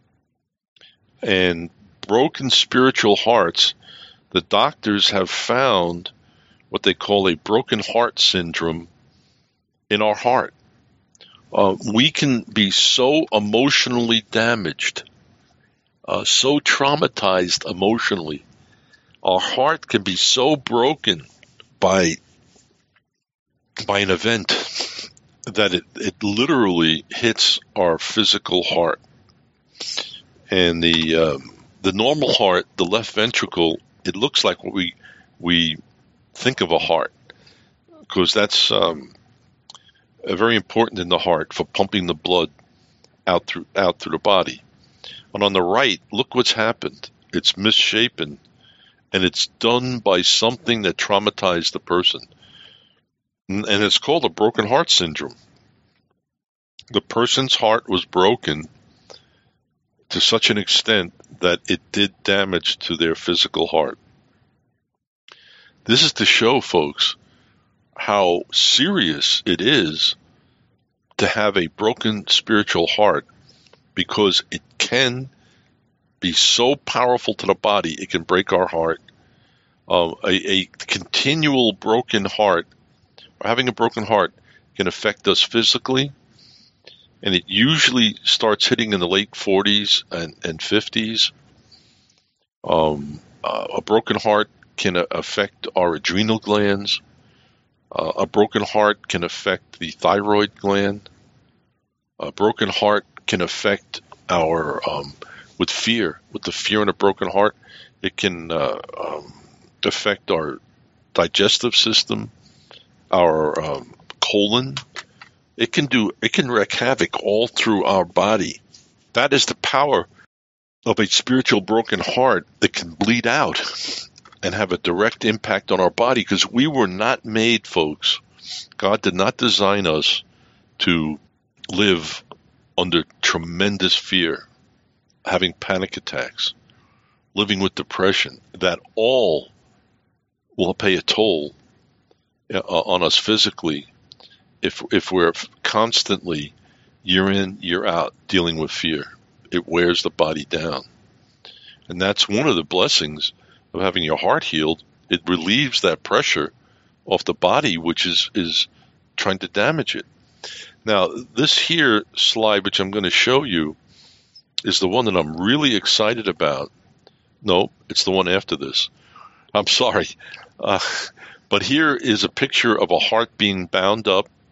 Speaker 2: And broken spiritual hearts, the doctors have found what they call a broken heart syndrome in our heart. We can be so emotionally damaged, so traumatized emotionally. Our heart can be so broken by an event that it literally hits our physical heart. And the normal heart, the left ventricle, it looks like what we think of a heart, because that's very important in the heart for pumping the blood out through the body. And on the right, look what's happened. It's misshapen, and it's done by something that traumatized the person. And it's called a broken heart syndrome. The person's heart was broken to such an extent that it did damage to their physical heart. This is to show, folks, how serious it is to have a broken spiritual heart, because it can be so powerful to the body, it can break our heart. A continual broken heart, or having a broken heart, can affect us physically, and it usually starts hitting in the late 40s and 50s. A broken heart can affect our adrenal glands. A broken heart can affect the thyroid gland. A broken heart can affect our, with the fear in a broken heart, it can affect our digestive system, our colon. It can wreak havoc all through our body. That is the power of a spiritual broken heart that can bleed out and have a direct impact on our body, because we were not made, folks. God did not design us to live under tremendous fear, having panic attacks, living with depression. That all will pay a toll on us physically if we're constantly, year in, year out, dealing with fear. It wears the body down. And that's one of the blessings of having your heart healed. It relieves that pressure off the body, which is trying to damage it. Now, this here slide, which I'm going to show you, is the one that I'm really excited about. No, it's the one after this. I'm sorry. But here is a picture of a heart being bound up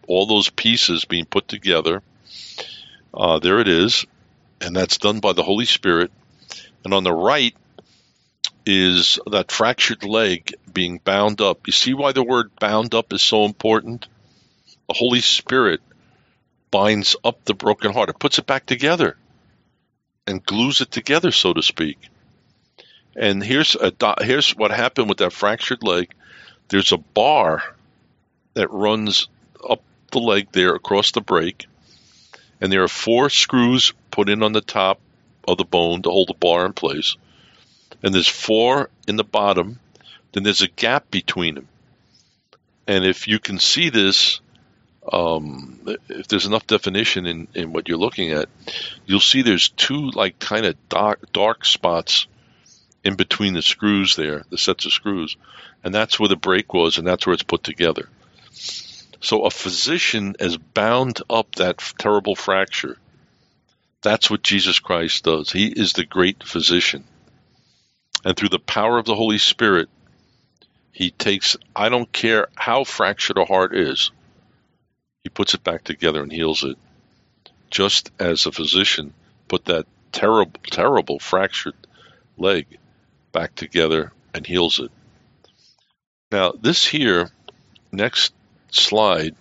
Speaker 2: all those pieces being put together. There it is, and that's done by the Holy Spirit. And on the right is that fractured leg being bound up. You see why the word bound up is so important? The Holy Spirit binds up the broken heart. It puts it back together and glues it together, so to speak. And here's what happened with that fractured leg. There's a bar that runs up the leg there across the break, and there are 4 screws put in on the top of the bone to hold the bar in place. And there's 4 in the bottom. Then there's a gap between them. And if you can see this, if there's enough definition in what you're looking at, you'll see there's 2 like kind of dark spots in between the screws there, the sets of screws. And that's where the break was, and that's where it's put together. So a physician has bound up that terrible fracture. That's what Jesus Christ does. He is the great physician. And through the power of the Holy Spirit, he takes, I don't care how fractured a heart is, he puts it back together and heals it. Just as a physician put that terrible fractured leg back together and heals it. Now, this here, next slide,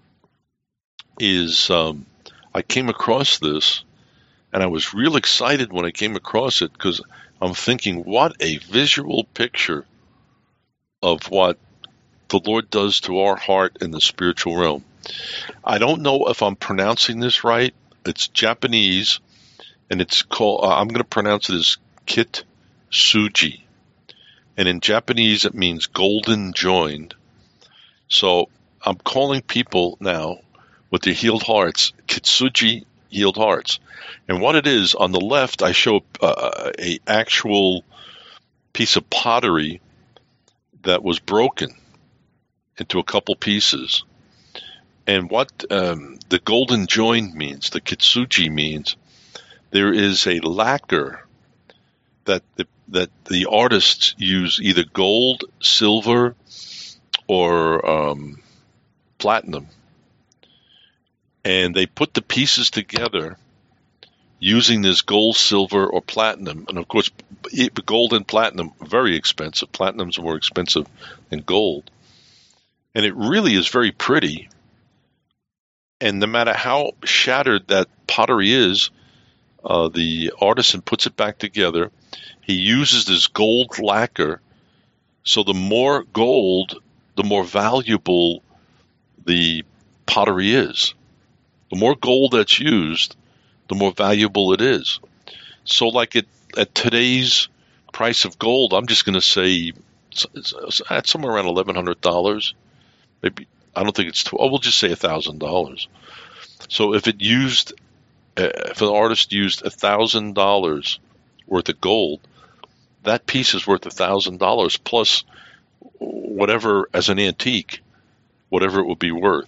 Speaker 2: is I came across this, and I was real excited when I came across it because I'm thinking, what a visual picture of what the Lord does to our heart in the spiritual realm. I don't know if I'm pronouncing this right. It's Japanese, and it's called, I'm going to pronounce it as Kitsuji. And in Japanese, it means golden joined. So I'm calling people now with their healed hearts, Kitsuji healed hearts. And what it is, on the left, I show a actual piece of pottery that was broken into a couple pieces. And what the golden joined means, the Kitsuji means, there is a lacquer that the artists use, either gold, silver, or platinum. And they put the pieces together using this gold, silver, or platinum. And of course, gold and platinum are very expensive. Platinum's more expensive than gold. And it really is very pretty. And no matter how shattered that pottery is, the artisan puts it back together. He uses this gold lacquer. So the more gold, the more valuable the pottery is. The more gold that's used, the more valuable it is. So like at today's price of gold, I'm just going to say it's at somewhere around $1,100. Maybe, I don't think it's, we'll just say $1,000. So if an artist used $1,000 worth of gold, that piece is worth $1,000 plus whatever as an antique, whatever it would be worth.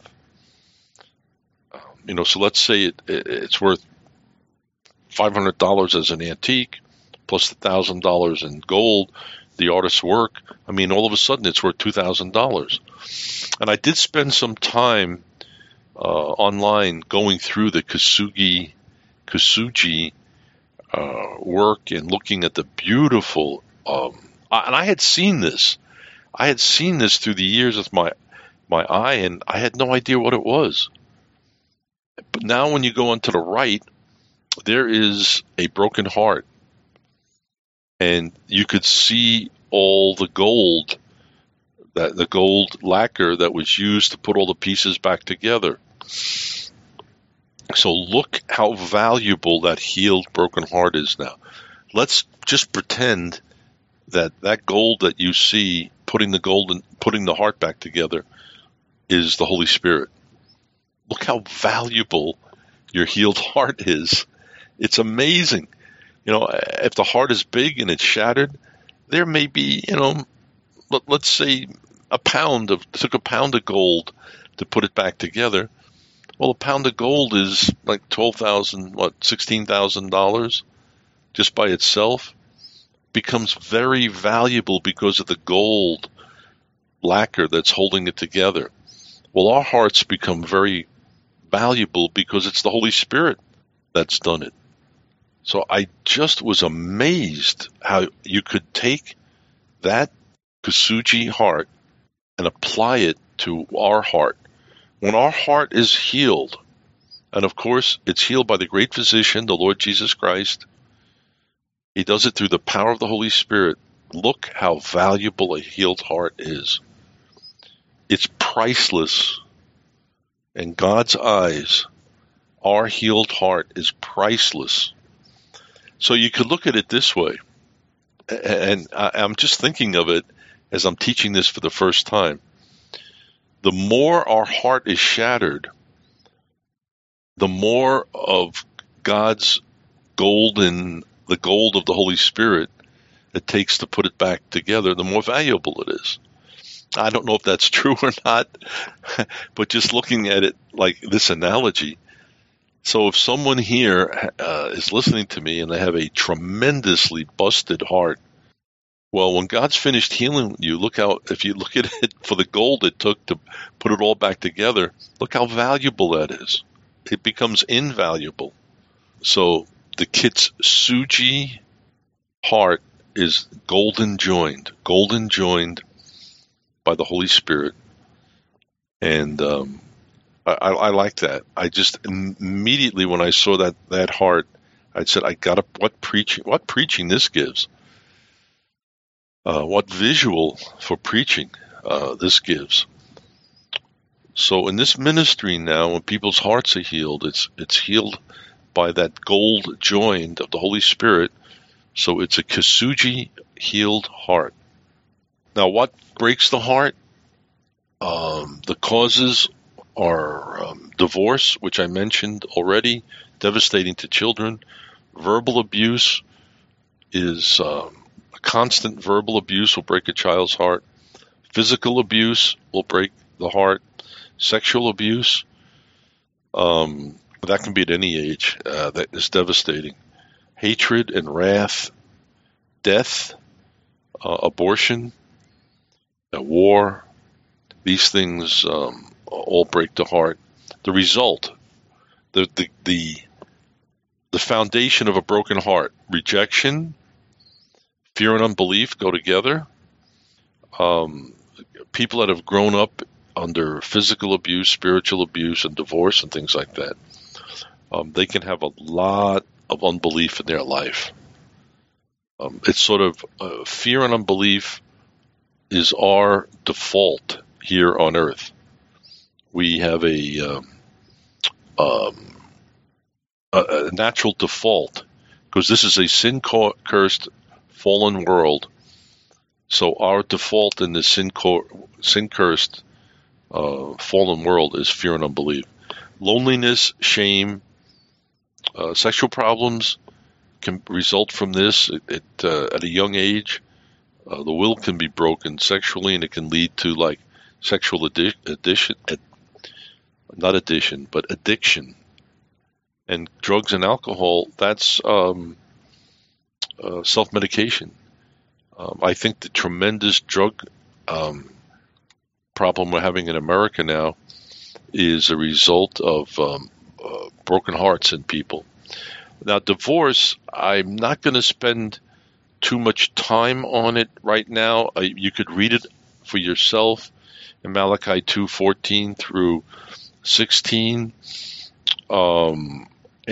Speaker 2: So let's say it's worth $500 as an antique, plus $1,000 in gold, the artist's work. I mean, all of a sudden it's worth $2,000. And I did spend some time online going through the Kitsuji work and looking at the beautiful. And I had seen this. I had seen this through the years with my eye, and I had no idea what it was. But now when you go onto the right, there is a broken heart. And you could see all the gold, the gold lacquer that was used to put all the pieces back together. So look how valuable that healed broken heart is now. Let's just pretend that gold that you see putting the heart back together is the Holy Spirit. Look how valuable your healed heart is. It's amazing. If the heart is big and it's shattered, there may be, let's say took a pound of gold to put it back together. Well, a pound of gold is like $16,000 just by itself. Becomes very valuable because of the gold lacquer that's holding it together. Well, our hearts become very valuable because it's the Holy Spirit that's done it. So I just was amazed how you could take that Kintsugi heart and apply it to our heart. When our heart is healed, and of course it's healed by the great physician, the Lord Jesus Christ, He does it through the power of the Holy Spirit. Look how valuable a healed heart is. It's priceless. In God's eyes, our healed heart is priceless. So you could look at it this way, and I'm just thinking of it as I'm teaching this for the first time. The more our heart is shattered, the more of God's gold and the gold of the Holy Spirit it takes to put it back together, the more valuable it is. I don't know if that's true or not, but just looking at it like this analogy. So if someone here is listening to me and they have a tremendously busted heart, well, when God's finished healing you, if you look at it for the gold it took to put it all back together, look how valuable that is. It becomes invaluable. So the Kintsugi heart is golden joined by the Holy Spirit. And I like that. I just immediately when I saw that heart, I said, what preaching this gives. What visual for preaching this gives. So in this ministry now, when people's hearts are healed, it's healed by that gold joined of the Holy Spirit. So it's a Kintsugi healed heart. Now, what breaks the heart? The causes are divorce, which I mentioned already, devastating to children. Verbal abuse is a constant verbal abuse will break a child's heart. Physical abuse will break the heart. Sexual abuse, that can be at any age. That is devastating. Hatred and wrath, death, abortion, war, these things all break the heart. The result, the foundation of a broken heart, rejection, fear and unbelief go together. People that have grown up under physical abuse, spiritual abuse, and divorce and things like that, they can have a lot of unbelief in their life. It's sort of fear and unbelief is our default here on earth. We have a natural default because this is a sin-cursed, fallen world. So our default in the sin-cursed, fallen world is fear and unbelief. Loneliness, shame, sexual problems can result from this at a young age. The will can be broken sexually, and it can lead to like sexual addiction, and drugs and alcohol. That's self-medication. I think the tremendous drug problem we're having in America now is a result of broken hearts in people. Now, divorce, I'm not going to spend too much time on it right now. You could read it for yourself in Malachi 2:14 through 16. And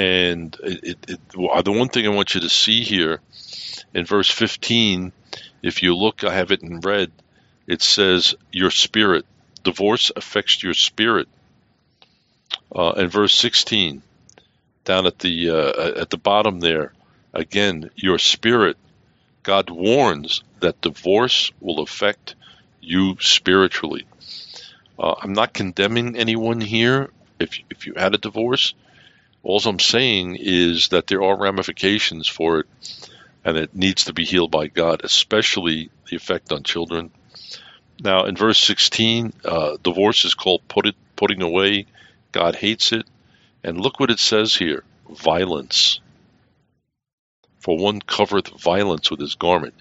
Speaker 2: the one thing I want you to see here in verse 15, if you look, I have it in red, it says your spirit. Divorce affects your spirit. In verse 16, down at the bottom there, again, your spirit. God warns that divorce will affect you spiritually. I'm not condemning anyone here if you had a divorce. All I'm saying is that there are ramifications for it, and it needs to be healed by God, especially the effect on children. Now, in verse 16, divorce is called putting away. God hates it. And look what it says here, violence. For one covereth violence with his garment.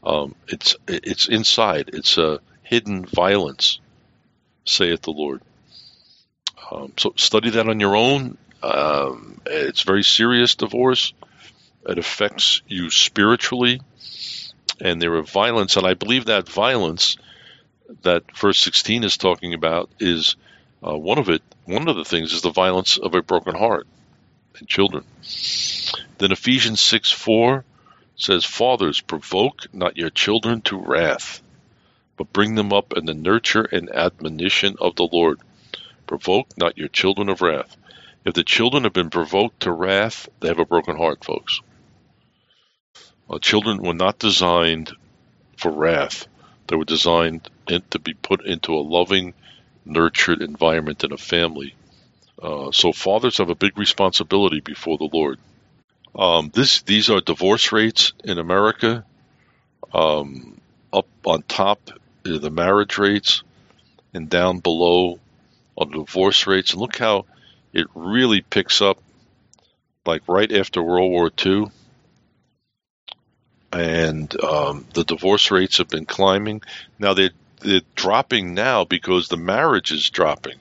Speaker 2: It's inside. It's a hidden violence, saith the Lord. So study that on your own. It's very serious, divorce. It affects you spiritually, and there are violence. And I believe that violence that verse 16 is talking about is one of the things is the violence of a broken heart in children. Then Ephesians 6:4 says, "Fathers, provoke not your children to wrath, but bring them up in the nurture and admonition of the Lord. Provoke not your children of wrath." If the children have been provoked to wrath, they have a broken heart, folks. Children were not designed for wrath. They were designed to be put into a loving, nurtured environment in a family. So fathers have a big responsibility before the Lord. These are divorce rates in America. Up on top are the marriage rates, and down below are the divorce rates. And look how it really picks up, like right after World War II. And the divorce rates have been climbing. Now they're dropping now because the marriage is dropping.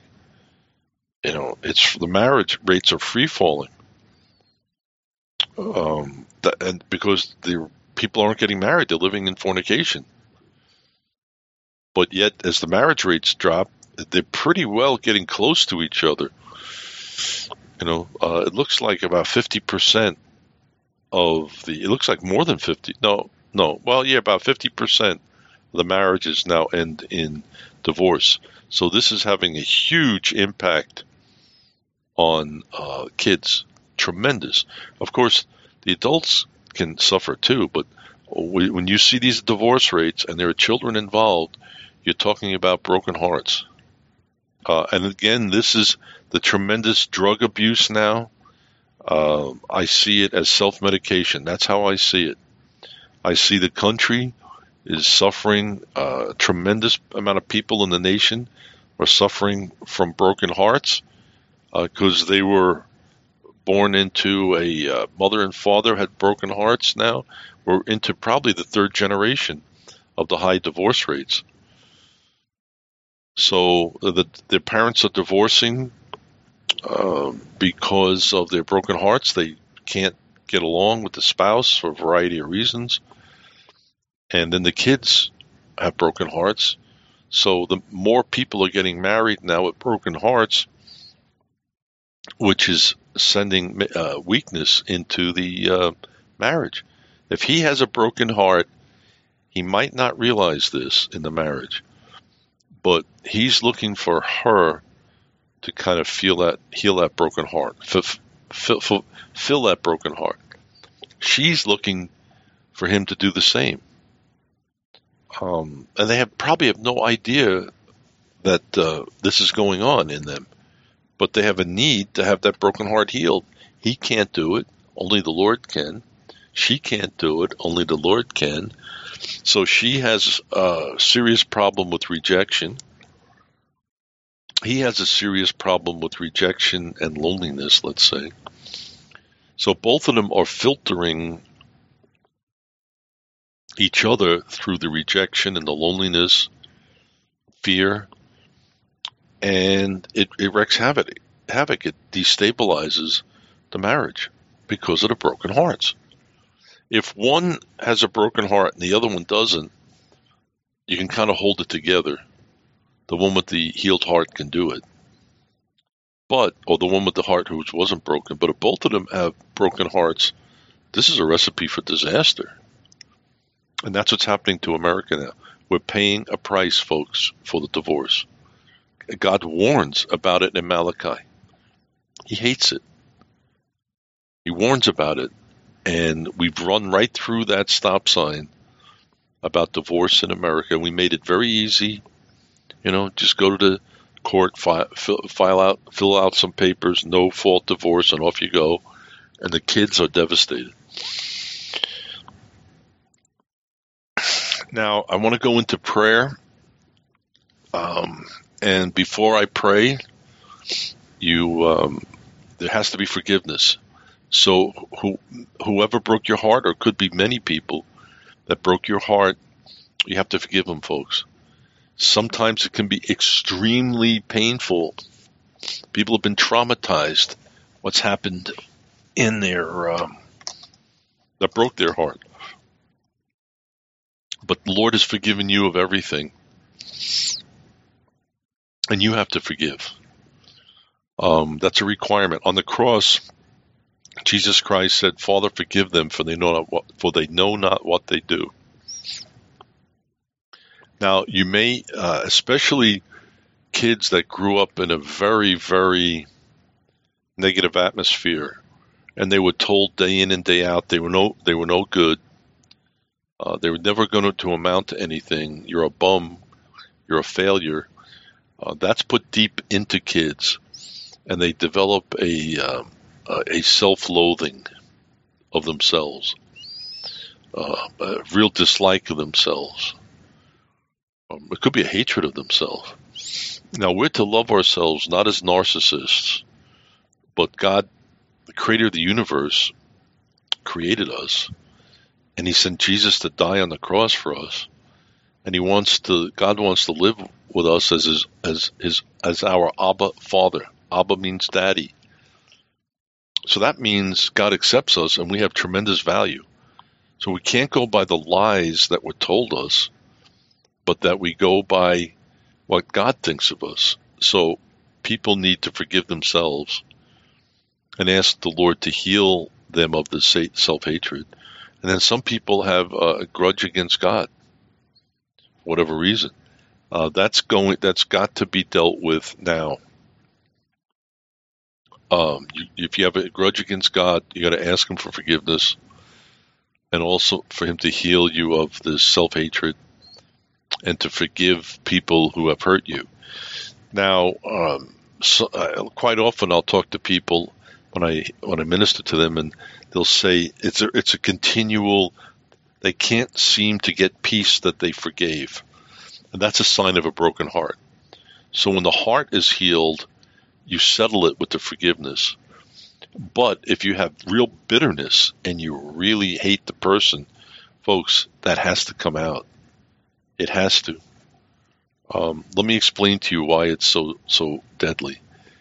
Speaker 2: The marriage rates are free falling. And because the people aren't getting married, they're living in fornication. But yet, as the marriage rates drop, they're pretty well getting close to each other. It looks like about 50% it looks like more than 50. No. Well, yeah, about 50% of the marriages now end in divorce. So this is having a huge impact on kids. Tremendous. Of course, the adults can suffer too, but when you see these divorce rates and there are children involved, you're talking about broken hearts. And again, this is the tremendous drug abuse now. I see it as self-medication. That's how I see it. I see the country is suffering. A tremendous amount of people in the nation are suffering from broken hearts because they were born into a mother and father had broken hearts. Now we're into probably the third generation of the high divorce rates. So the parents are divorcing because of their broken hearts. They can't get along with the spouse for a variety of reasons. And then the kids have broken hearts. So the more people are getting married now with broken hearts, which is sending weakness into the marriage. If he has a broken heart, he might not realize this in the marriage, but he's looking for her to kind of heal that broken heart, fill that broken heart. She's looking for him to do the same. And they probably have no idea that this is going on in them, but they have a need to have that broken heart healed. He can't do it. Only the Lord can. She can't do it. Only the Lord can. So she has a serious problem with rejection. He has a serious problem with rejection and loneliness, let's say. So both of them are filtering each other through the rejection and the loneliness, fear, and it wreaks havoc. It destabilizes the marriage because of the broken hearts. If one has a broken heart and the other one doesn't, you can kind of hold it together. The one with the healed heart can do it. Or the one with the heart who wasn't broken. But if both of them have broken hearts, this is a recipe for disaster. And that's what's happening to America now. We're paying a price, folks, for the divorce. God warns about it in Malachi. He hates it. He warns about it. And we've run right through that stop sign about divorce in America. We made it very easy. Just go to the court, fill out some papers, no fault divorce, and off you go. And the kids are devastated. Now, I want to go into prayer. And before I pray, there has to be forgiveness. So whoever broke your heart, or could be many people that broke your heart, you have to forgive them, folks. Sometimes it can be extremely painful People have been traumatized. What's happened in their that broke their heart. But the Lord has forgiven you of everything, and you have to forgive. That's a requirement. On the cross, Jesus Christ said, "Father, forgive them, for they know not what they do." Now, you may, especially kids that grew up in a very, very negative atmosphere, and they were told day in and day out they were no good. They were never going to amount to anything. You're a bum. You're a failure. That's put deep into kids, and they develop a self-loathing of themselves, a real dislike of themselves. It could be a hatred of themselves. Now, we're to love ourselves not as narcissists, but God, the creator of the universe, created us, and he sent Jesus to die on the cross for us. And God wants to live with us as our Abba Father. Abba means daddy. So that means God accepts us, and we have tremendous value. So we can't go by the lies that were told us, but that we go by what God thinks of us. So people need to forgive themselves and ask the Lord to heal them of the self-hatred. And then some people have a grudge against God, for whatever reason. That's got to be dealt with now. If you have a grudge against God, you got to ask him for forgiveness, and also for him to heal you of this self-hatred, and to forgive people who have hurt you. Now, quite often I'll talk to people when I minister to them, and they'll say it's a continual. They can't seem to get peace that they forgave, and that's a sign of a broken heart. So when the heart is healed, you settle it with the forgiveness. But if you have real bitterness and you really hate the person, folks, that has to come out. It has to. Let me explain to you why it's so deadly.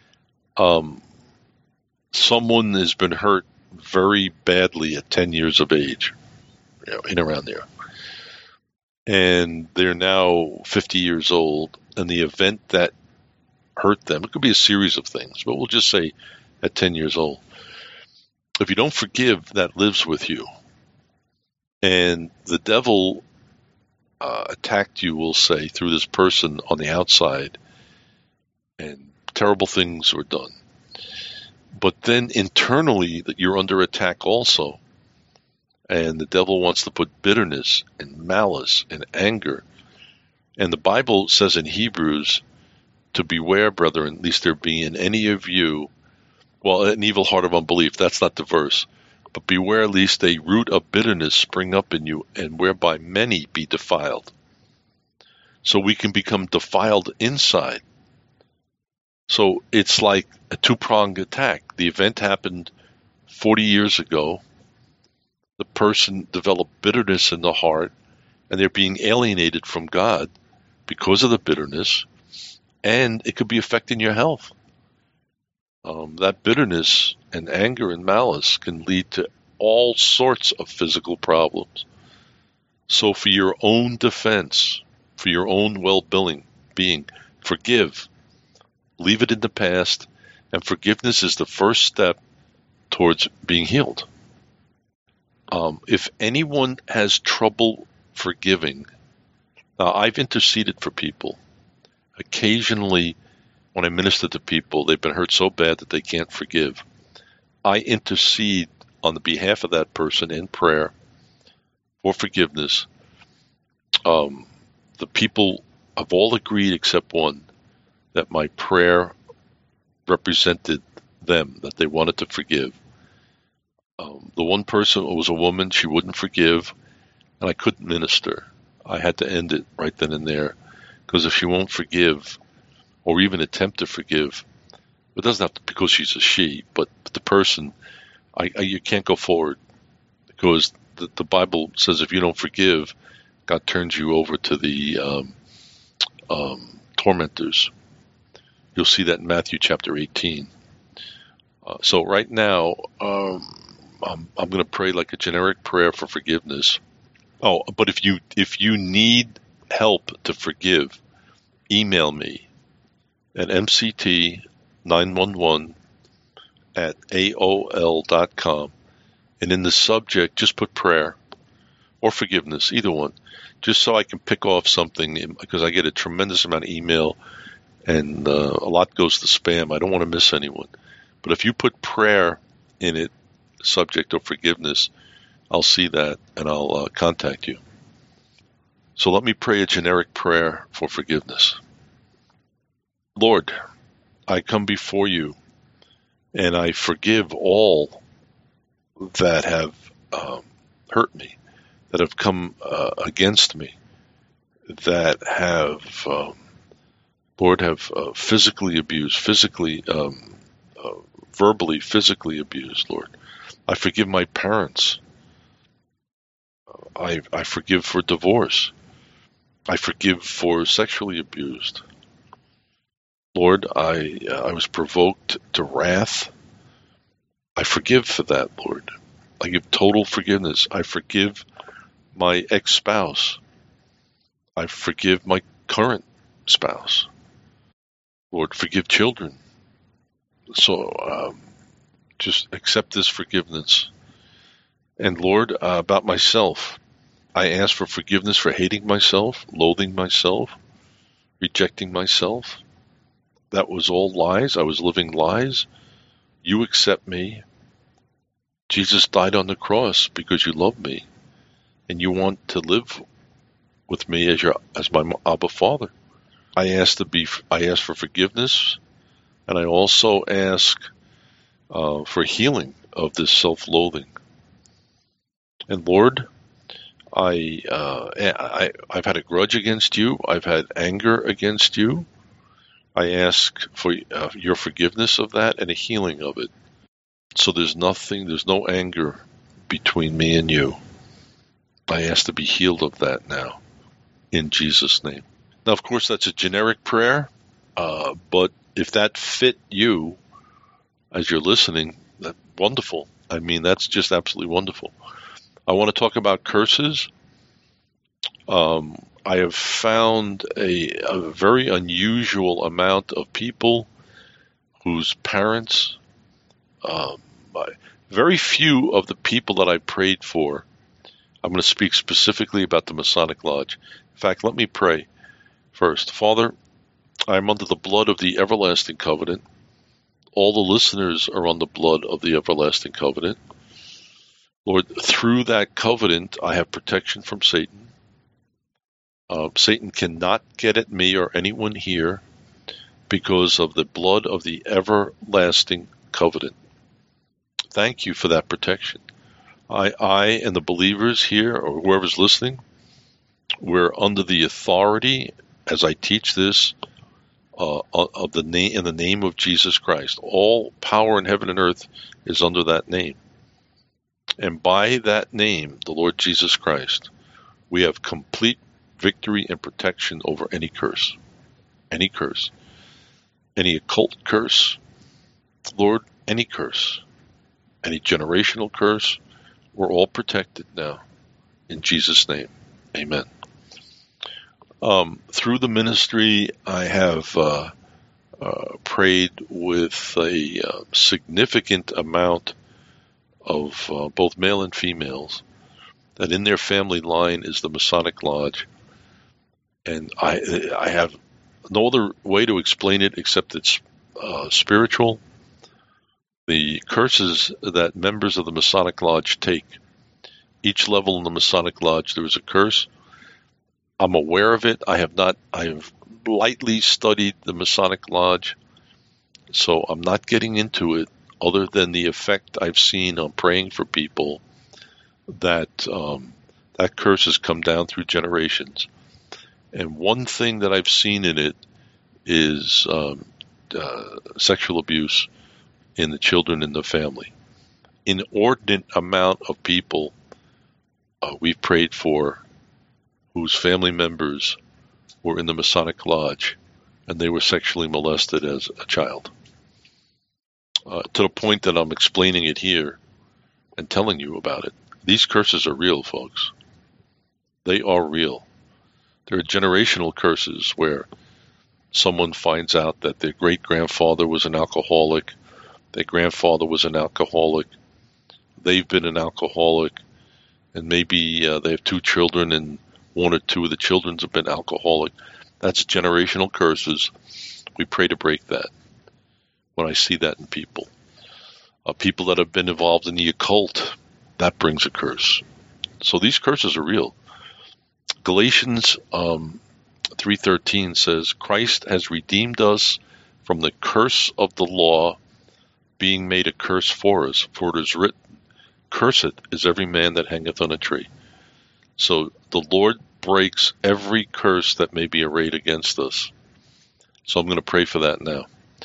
Speaker 2: Someone has been hurt very badly at 10 years of age, in around there. And they're now 50 years old, and the event that hurt them, it could be a series of things, but we'll just say at 10 years old. If you don't forgive, that lives with you. And the devil attacked you, we'll say, through this person on the outside, and terrible things were done. But then internally, that you're under attack also. And the devil wants to put bitterness and malice and anger. And the Bible says in Hebrews to beware, brethren, lest there be in any of you, well, an evil heart of unbelief. That's not the verse. But beware lest a root of bitterness spring up in you, and whereby many be defiled. So we can become defiled inside. So it's like a two-pronged attack. The event happened 40 years ago. The person developed bitterness in the heart, and they're being alienated from God because of the bitterness, and it could be affecting your health. That bitterness and anger and malice can lead to all sorts of physical problems. So for your own defense, for your own well-being, forgive. Leave it in the past, and forgiveness is the first step towards being healed. If anyone has trouble forgiving, now I've interceded for people. Occasionally, when I minister to people, they've been hurt so bad that they can't forgive. I intercede on the behalf of that person in prayer for forgiveness. The people have all agreed except one that my prayer represented them, that they wanted to forgive. The one person was a woman. She wouldn't forgive, and I couldn't minister. I had to end it right then and there, because if she won't forgive or even attempt to forgive, it doesn't have to because she's a she, but the person, you can't go forward, because the Bible says if you don't forgive, God turns you over to the tormentors. You'll see that in Matthew chapter 18. So right now, I'm going to pray like a generic prayer for forgiveness. Oh, but if you need help to forgive, email me at mct911@aol.com, and in the subject, just put prayer or forgiveness, either one, just so I can pick off something, because I get a tremendous amount of email, and a lot goes to spam. I don't want to miss anyone. But if you put prayer in it, subject or forgiveness, I'll see that and I'll contact you. So let me pray a generic prayer for forgiveness. Lord, I come before you and I forgive all that have hurt me, that have come against me, that have, Lord, have physically abused, verbally, physically abused, Lord. I forgive my parents. I forgive for divorce. I forgive for sexually abused. Lord, I was provoked to wrath. I forgive for that, Lord. I give total forgiveness. I forgive my ex-spouse. I forgive my current spouse. Lord, forgive children. So just accept this forgiveness. And Lord, about myself, I ask for forgiveness for hating myself, loathing myself, rejecting myself. That was all lies. I was living lies. You accept me. Jesus died on the cross because you love me, and you want to live with me as my Abba Father. I ask for forgiveness, and I also ask for healing of this self-loathing. And Lord, I've had a grudge against you. I've had anger against you. I ask for your forgiveness of that and a healing of it. So there's no anger between me and you. I ask to be healed of that now, in Jesus' name. Now, of course, that's a generic prayer, but if that fit you as you're listening, that's wonderful. I mean, that's just absolutely wonderful. I want to talk about curses. I have found a very unusual amount of people whose parents, very few of the people that I prayed for, I'm going to speak specifically about the Masonic Lodge. In fact, let me pray first. Father, I'm under the blood of the everlasting covenant. All the listeners are on the blood of the everlasting covenant. Lord, through that covenant, I have protection from Satan. Satan cannot get at me or anyone here because of the blood of the everlasting covenant. Thank you for that protection. I and the believers here, or whoever's listening, we're under the authority, as I teach this, of the name, in the name of Jesus Christ. All power in heaven and earth is under that name. And by that name, the Lord Jesus Christ, we have complete victory and protection over any curse, any occult curse, Lord, any curse, any generational curse. We're all protected now in Jesus' name. Amen. Through the ministry, I have prayed with a significant amount of both male and females that in their family line is the Masonic Lodge. And I have no other way to explain it except it's spiritual. The curses that members of the Masonic Lodge take, each level in the Masonic Lodge, there is a curse. I'm aware of it. I have lightly studied the Masonic Lodge, so I'm not getting into it other than the effect I've seen on praying for people that that curse has come down through generations. And one thing that I've seen in it is sexual abuse in the children in the family. Inordinate amount of people we've prayed for whose family members were in the Masonic Lodge and they were sexually molested as a child. To the point that I'm explaining it here and telling you about it. These curses are real, folks. They are real. There are generational curses where someone finds out that their great-grandfather was an alcoholic, their grandfather was an alcoholic, they've been an alcoholic, and maybe they have 2 children and 1 or 2 of the children have been alcoholic. That's generational curses. We pray to break that when I see that in people. People that have been involved in the occult, that brings a curse. So these curses are real. Galatians 3:13 says, Christ has redeemed us from the curse of the law, being made a curse for us. For it is written, Cursed is every man that hangeth on a tree. So the Lord breaks every curse that may be arrayed against us. So I'm going to pray for that now.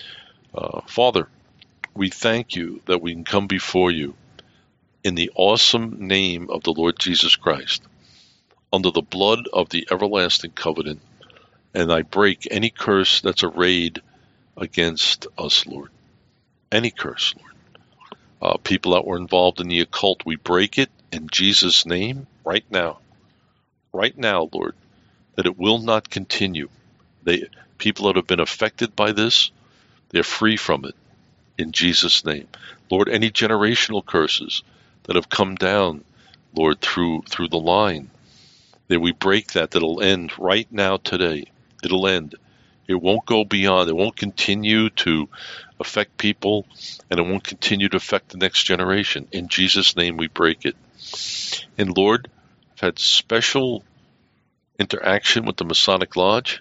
Speaker 2: Father, we thank you that we can come before you in the awesome name of the Lord Jesus Christ, under the blood of the everlasting covenant, and I break any curse that's arrayed against us, Lord. Any curse, Lord. People that were involved in the occult, we break it in Jesus' name right now. Right now, Lord, that it will not continue. People that have been affected by this, they're free from it in Jesus' name. Lord, any generational curses that have come down, Lord, through the line, that we break that'll end right now today. It'll end. It won't go beyond. It won't continue to affect people, and it won't continue to affect the next generation. In Jesus' name we break it. And Lord, I've had special interaction with the Masonic Lodge.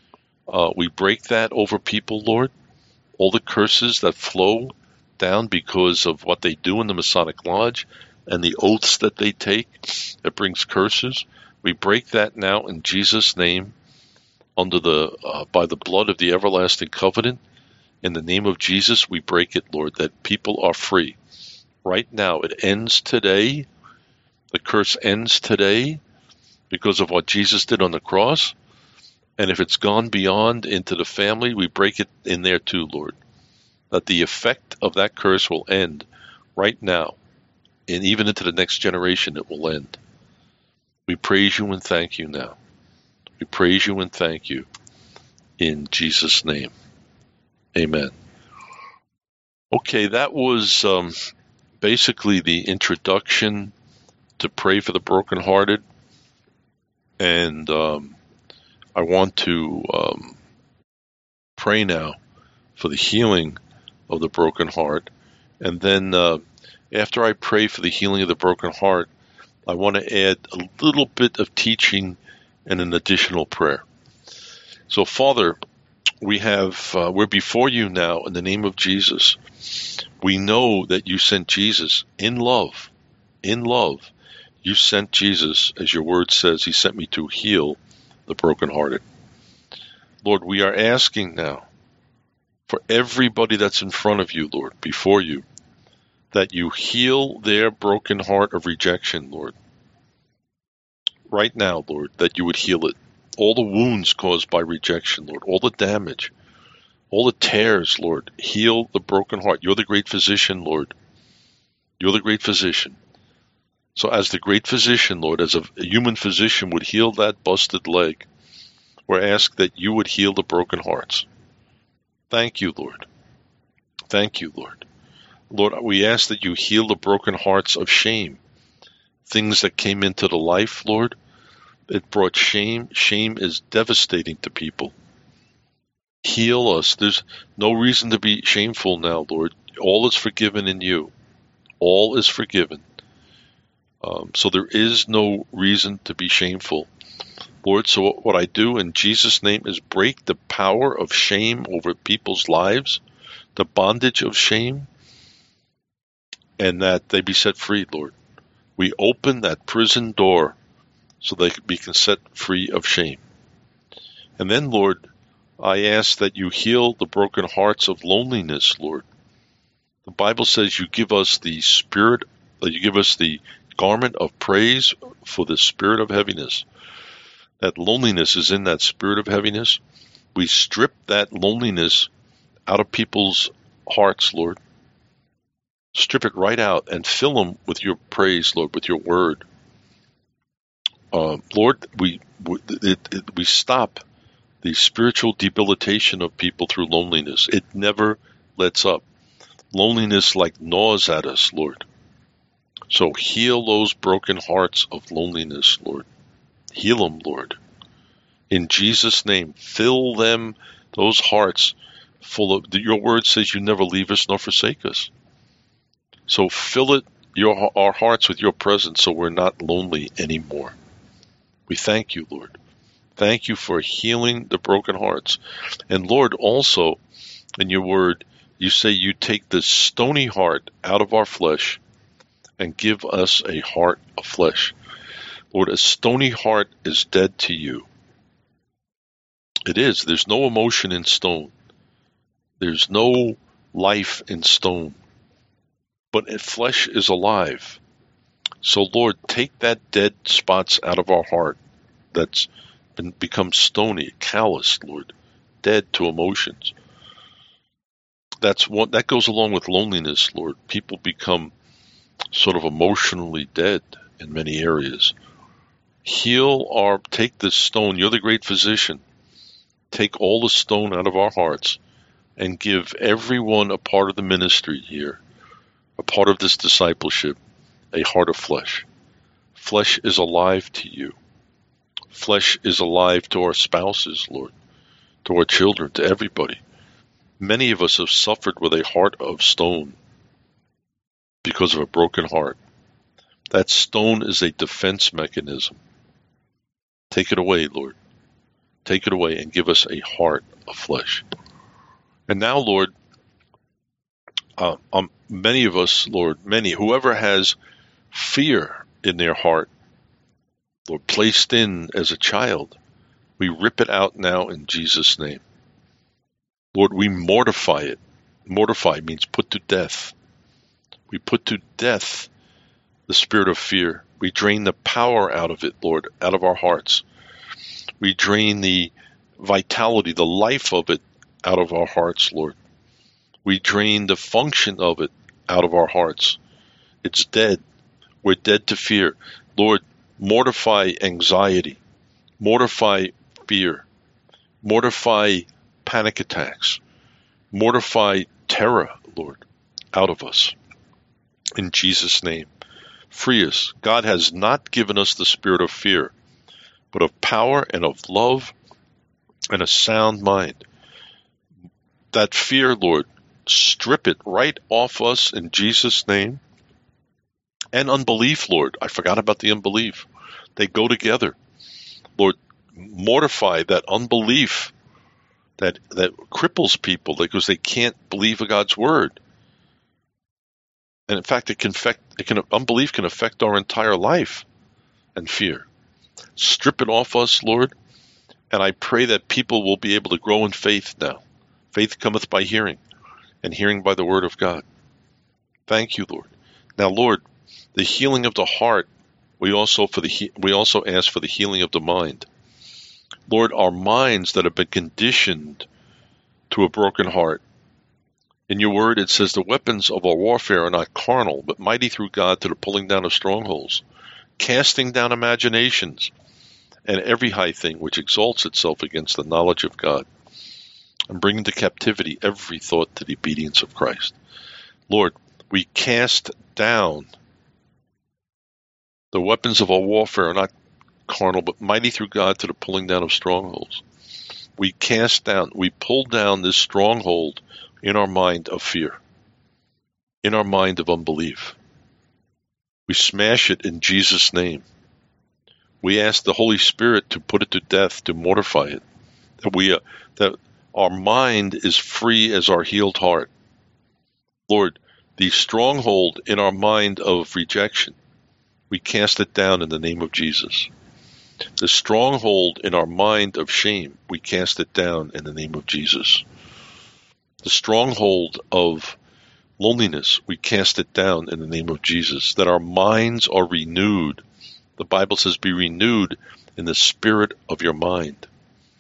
Speaker 2: We break that over people, Lord. All the curses that flow down because of what they do in the Masonic Lodge and the oaths that they take that brings curses. We break that now in Jesus' name under by the blood of the everlasting covenant. In the name of Jesus, we break it, Lord, that people are free. Right now, it ends today. The curse ends today because of what Jesus did on the cross. And if it's gone beyond into the family, we break it in there too, Lord. That the effect of that curse will end right now. And even into the next generation, it will end. We praise you and thank you now. We praise you and thank you in Jesus' name. Amen. Okay, that was basically the introduction to pray for the brokenhearted. And I want to pray now for the healing of the broken heart. And then after I pray for the healing of the broken heart, I want to add a little bit of teaching and an additional prayer. So, Father, we're before you now in the name of Jesus. We know that you sent Jesus in love. In love, you sent Jesus, as your word says, he sent me to heal the brokenhearted. Lord, we are asking now for everybody that's in front of you, Lord, before you, that you heal their broken heart of rejection, Lord. Right now, Lord, that you would heal it. All the wounds caused by rejection, Lord, all the damage, all the tears, Lord, heal the broken heart. You're the great physician, Lord. You're the great physician. So as the great physician, Lord, as a human physician would heal that busted leg, we're asked that you would heal the broken hearts. Thank you, Lord. Thank you, Lord. Lord, we ask that you heal the broken hearts of shame. Things that came into the life, Lord, it brought shame. Shame is devastating to people. Heal us. There's no reason to be shameful now, Lord. All is forgiven in you. All is forgiven. So there is no reason to be shameful. Lord, so what I do in Jesus' name is break the power of shame over people's lives, the bondage of shame, and that they be set free, Lord. We open that prison door so they can set free of shame. And then, Lord, I ask that you heal the broken hearts of loneliness, Lord. The Bible says you give us the spirit, you give us the garment of praise for the spirit of heaviness. That loneliness is in that spirit of heaviness. We strip that loneliness out of people's hearts, Lord. Strip it right out and fill them with your praise, Lord, with your word. Lord, we stop the spiritual debilitation of people through loneliness. It never lets up. Loneliness like gnaws at us, Lord. So heal those broken hearts of loneliness, Lord. Heal them, Lord. In Jesus' name, fill them, those hearts, full of, your word says you never leave us nor forsake us. So fill our hearts with your presence so we're not lonely anymore. We thank you, Lord. Thank you for healing the broken hearts. And Lord, also in your word, you say you take the stony heart out of our flesh and give us a heart of flesh. Lord, a stony heart is dead to you. It is. There's no emotion in stone. There's no life in stone. But flesh is alive. So, Lord, take that dead spots out of our heart that's become stony, calloused, Lord, dead to emotions. That goes along with loneliness, Lord. People become sort of emotionally dead in many areas. Take this stone. You're the great physician. Take all the stone out of our hearts and give everyone a part of the ministry here, a part of this discipleship, a heart of flesh. Flesh is alive to you. Flesh is alive to our spouses, Lord, to our children, to everybody. Many of us have suffered with a heart of stone because of a broken heart. That stone is a defense mechanism. Take it away, Lord. Take it away and give us a heart of flesh. And now, Lord, many of us, Lord, whoever has fear in their heart, Lord, placed in as a child, we rip it out now in Jesus' name. Lord, we mortify it. Mortify means put to death. We put to death the spirit of fear. We drain the power out of it, Lord, out of our hearts. We drain the vitality, the life of it out of our hearts, Lord. We drain the function of it out of our hearts. It's dead. We're dead to fear. Lord, mortify anxiety. Mortify fear. Mortify panic attacks. Mortify terror, Lord, out of us. In Jesus' name. Free us. God has not given us the spirit of fear, but of power and of love and a sound mind. That fear, Lord, strip it right off us in Jesus' name. And unbelief, Lord. I forgot about the unbelief. They go together. Lord, mortify that unbelief that cripples people because they can't believe God's word. And in fact, unbelief can affect our entire life and fear. Strip it off us, Lord. And I pray that people will be able to grow in faith now. Faith cometh by hearing, and hearing by the word of God. Thank you, Lord. Now, Lord, the healing of the heart, we also ask for the healing of the mind. Lord, our minds that have been conditioned to a broken heart. In your word, it says the weapons of our warfare are not carnal, but mighty through God to the pulling down of strongholds, casting down imaginations, and every high thing which exalts itself against the knowledge of God, and bringing to captivity every thought to the obedience of Christ. Lord, we cast down. The weapons of our warfare are not carnal, but mighty through God to the pulling down of strongholds. We pull down this stronghold in our mind of fear, in our mind of unbelief. We smash it in Jesus' name. We ask the Holy Spirit to put it to death, to mortify it, that our mind is free as our healed heart. Lord, the stronghold in our mind of rejection, we cast it down in the name of Jesus. The stronghold in our mind of shame, we cast it down in the name of Jesus. The stronghold of loneliness, we cast it down in the name of Jesus. That our minds are renewed. The Bible says, be renewed in the spirit of your mind.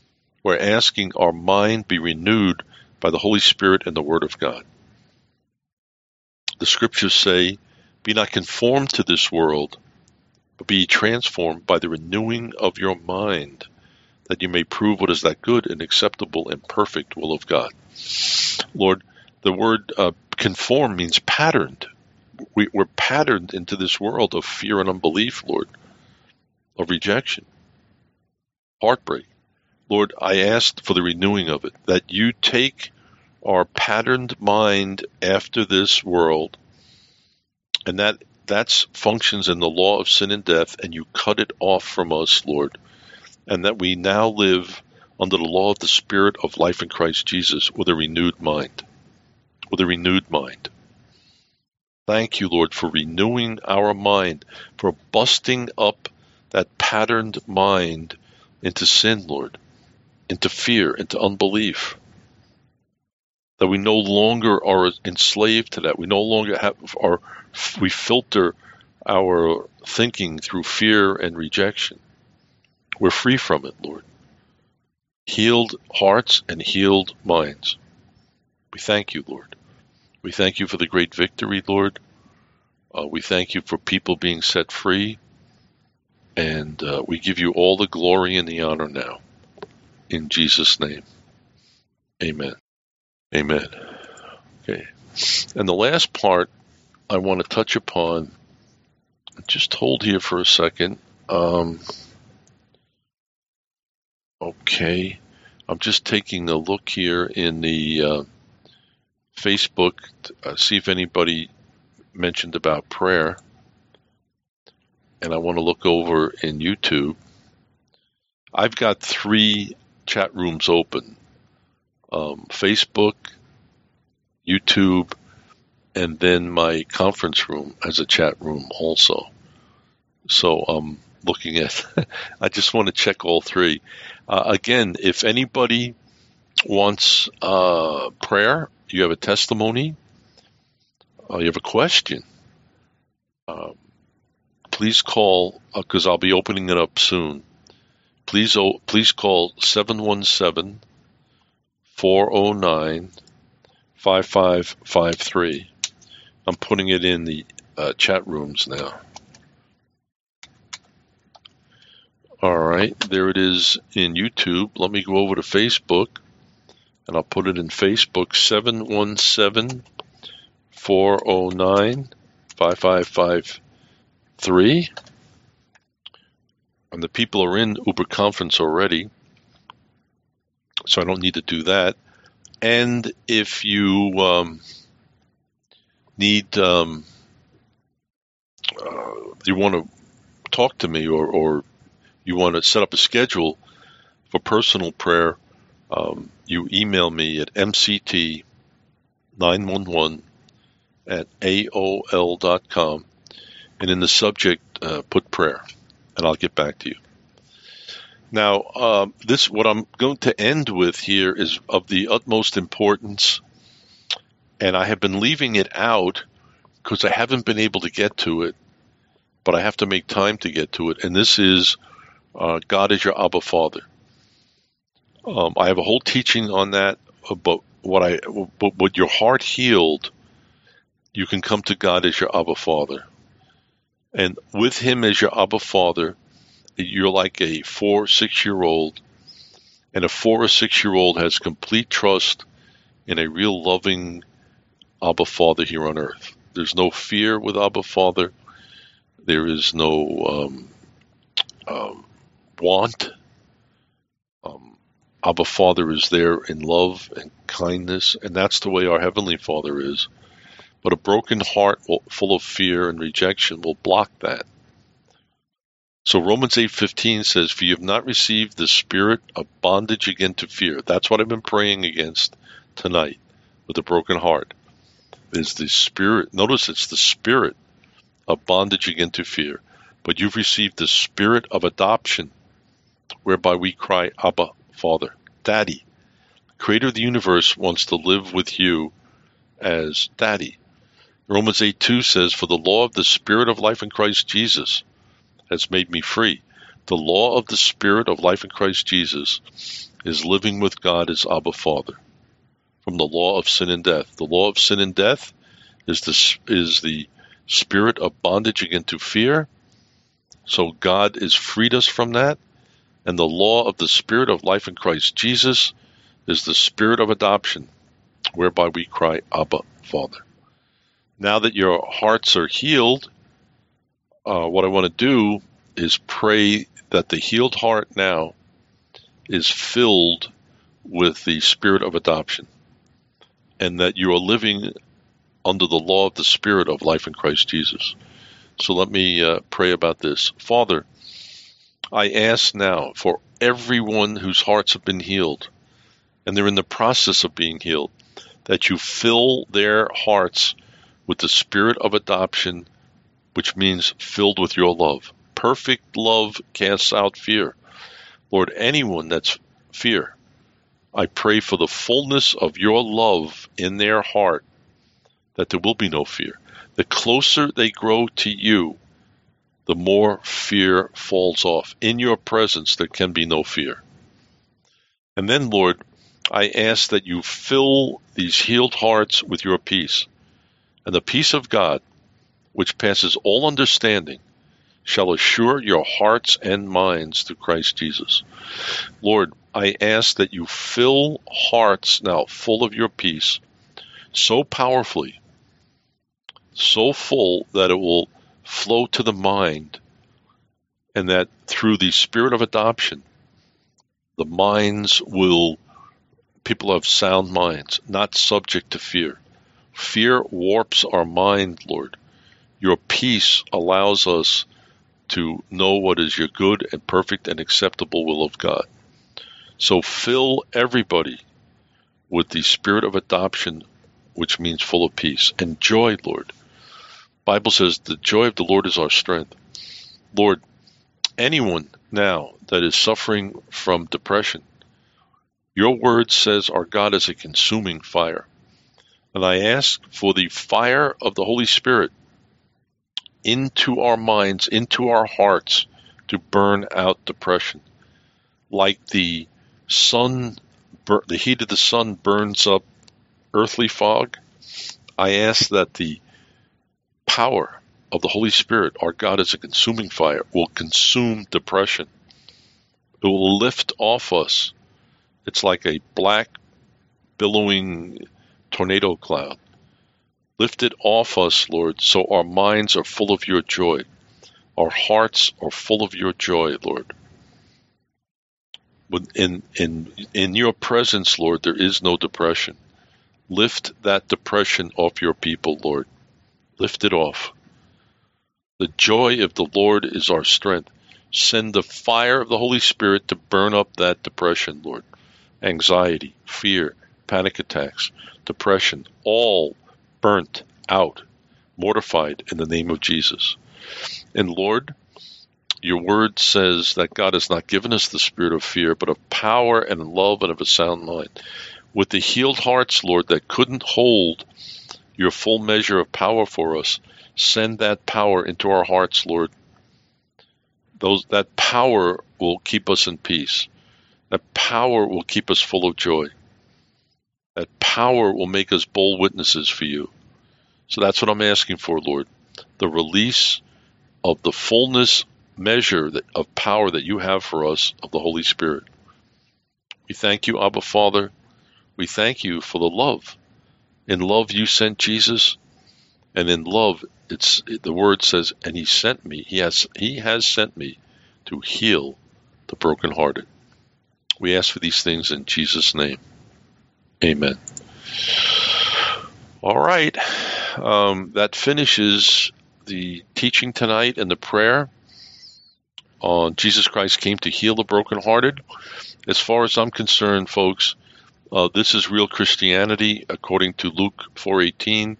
Speaker 2: We're asking our mind be renewed by the Holy Spirit and the Word of God. The scriptures say, be not conformed to this world, but be transformed by the renewing of your mind, that you may prove what is that good and acceptable and perfect will of God. Lord, the word conform means patterned. We're patterned into this world of fear and unbelief, Lord, of rejection, heartbreak. Lord, I asked for the renewing of it, that you take our patterned mind after this world, and that functions in the law of sin and death, and you cut it off from us, Lord, and that we now live under the law of the Spirit of life in Christ Jesus with a renewed mind. With a renewed mind. Thank you, Lord, for renewing our mind, for busting up that patterned mind into sin, Lord, into fear, into unbelief. That we no longer are enslaved to that. We no longer we filter our thinking through fear and rejection. We're free from it, Lord. Healed hearts and healed minds. We thank you, Lord. We thank you for the great victory, Lord. We thank you for people being set free. And we give you all the glory and the honor now. In Jesus' name. Amen. Amen. Okay. And the last part I want to touch upon, just hold here for a second. Okay. I'm just taking a look here in the Facebook, see if anybody mentioned about prayer. And I want to look over in YouTube. I've got 3 chat rooms open. Facebook, YouTube, and then my conference room as a chat room also. So I'm looking at, I just want to check all 3. Again, if anybody wants prayer, you have a testimony, you have a question, please call, because I'll be opening it up soon. Please call 717-409-5553. I'm putting it in the chat rooms now. All right, there it is in YouTube. Let me go over to Facebook, and I'll put it in Facebook, 717-409-5553. And the people are in Uber Conference already, so I don't need to do that. And if you need, you want to talk to me or you want to set up a schedule for personal prayer, you email me at mct911@aol.com, and in the subject put prayer, and I'll get back to you. Now, what I'm going to end with here is of the utmost importance, and I have been leaving it out because I haven't been able to get to it, but I have to make time to get to it, and this is God is your Abba Father. I have a whole teaching on that, but what your heart healed, you can come to God as your Abba Father. And with Him as your Abba Father, you're like a 4 or 6-year-old, and a 4 or 6-year-old has complete trust in a real loving Abba Father here on earth. There's no fear with Abba Father. There is no want. Abba Father is there in love and kindness, and that's the way our Heavenly Father is. But a broken heart full of fear and rejection will block that. So Romans 8:15 says, for you have not received the spirit of bondage again to fear. That's what I've been praying against tonight with a broken heart. Is the spirit, notice it's the spirit of bondage again to fear. But you've received the spirit of adoption, whereby we cry, Abba, Father, Daddy. The Creator of the universe wants to live with you as Daddy. Romans 8:2 says, for the law of the Spirit of life in Christ Jesus has made me free. The law of the Spirit of life in Christ Jesus is living with God as Abba Father. From the law of sin and death. The law of sin and death is the spirit of bondage again to fear. So God has freed us from that. And the law of the Spirit of life in Christ Jesus is the spirit of adoption, whereby we cry, Abba, Father. Now that your hearts are healed, what I want to do is pray that the healed heart now is filled with the spirit of adoption, and that you are living under the law of the Spirit of life in Christ Jesus. So let me pray about this. Father, I ask now for everyone whose hearts have been healed, and they're in the process of being healed, that you fill their hearts with the spirit of adoption, which means filled with your love. Perfect love casts out fear. Lord, anyone that's fear, I pray for the fullness of your love in their heart, that there will be no fear. The closer they grow to you, the more fear falls off. In your presence, there can be no fear. And then, Lord, I ask that you fill these healed hearts with your peace. And the peace of God, which passes all understanding, shall assure your hearts and minds through Christ Jesus. Lord, I ask that you fill hearts now full of your peace so powerfully, so full that it will flow to the mind, and that through the spirit of adoption, the minds will, people have sound minds, not subject to fear. Fear warps our mind, Lord. Your peace allows us to know what is your good and perfect and acceptable will of God. So fill everybody with the spirit of adoption, which means full of peace, and joy, Lord. Bible says the joy of the Lord is our strength. Lord, anyone now that is suffering from depression, your word says our God is a consuming fire. And I ask for the fire of the Holy Spirit into our minds, into our hearts, to burn out depression. Like the sun, the heat of the sun burns up earthly fog, I ask that the power of the Holy Spirit, our God is a consuming fire, will consume depression. It will lift off us. It's like a black, billowing tornado cloud. Lift it off us, Lord, so our minds are full of your joy. Our hearts are full of your joy, Lord. In your presence, Lord, there is no depression. Lift that depression off your people, Lord. Lift it off. The joy of the Lord is our strength. Send the fire of the Holy Spirit to burn up that depression, Lord. Anxiety, fear, panic attacks, depression, all burnt out, mortified in the name of Jesus. And Lord, your word says that God has not given us the spirit of fear, but of power and love and of a sound mind. With the healed hearts, Lord, that couldn't hold your full measure of power for us, send that power into our hearts, Lord. That power will keep us in peace. That power will keep us full of joy. That power will make us bold witnesses for you. So that's what I'm asking for, Lord. The release of the fullness measure of power that you have for us of the Holy Spirit. We thank you, Abba Father. We thank you for the love. In love you sent Jesus, and in love the word says, and he sent me. He has sent me to heal the brokenhearted. We ask for these things in Jesus' name. Amen. All right. That finishes the teaching tonight and the prayer on Jesus Christ came to heal the brokenhearted. As far as I'm concerned, folks, this is real Christianity according to Luke 4:18,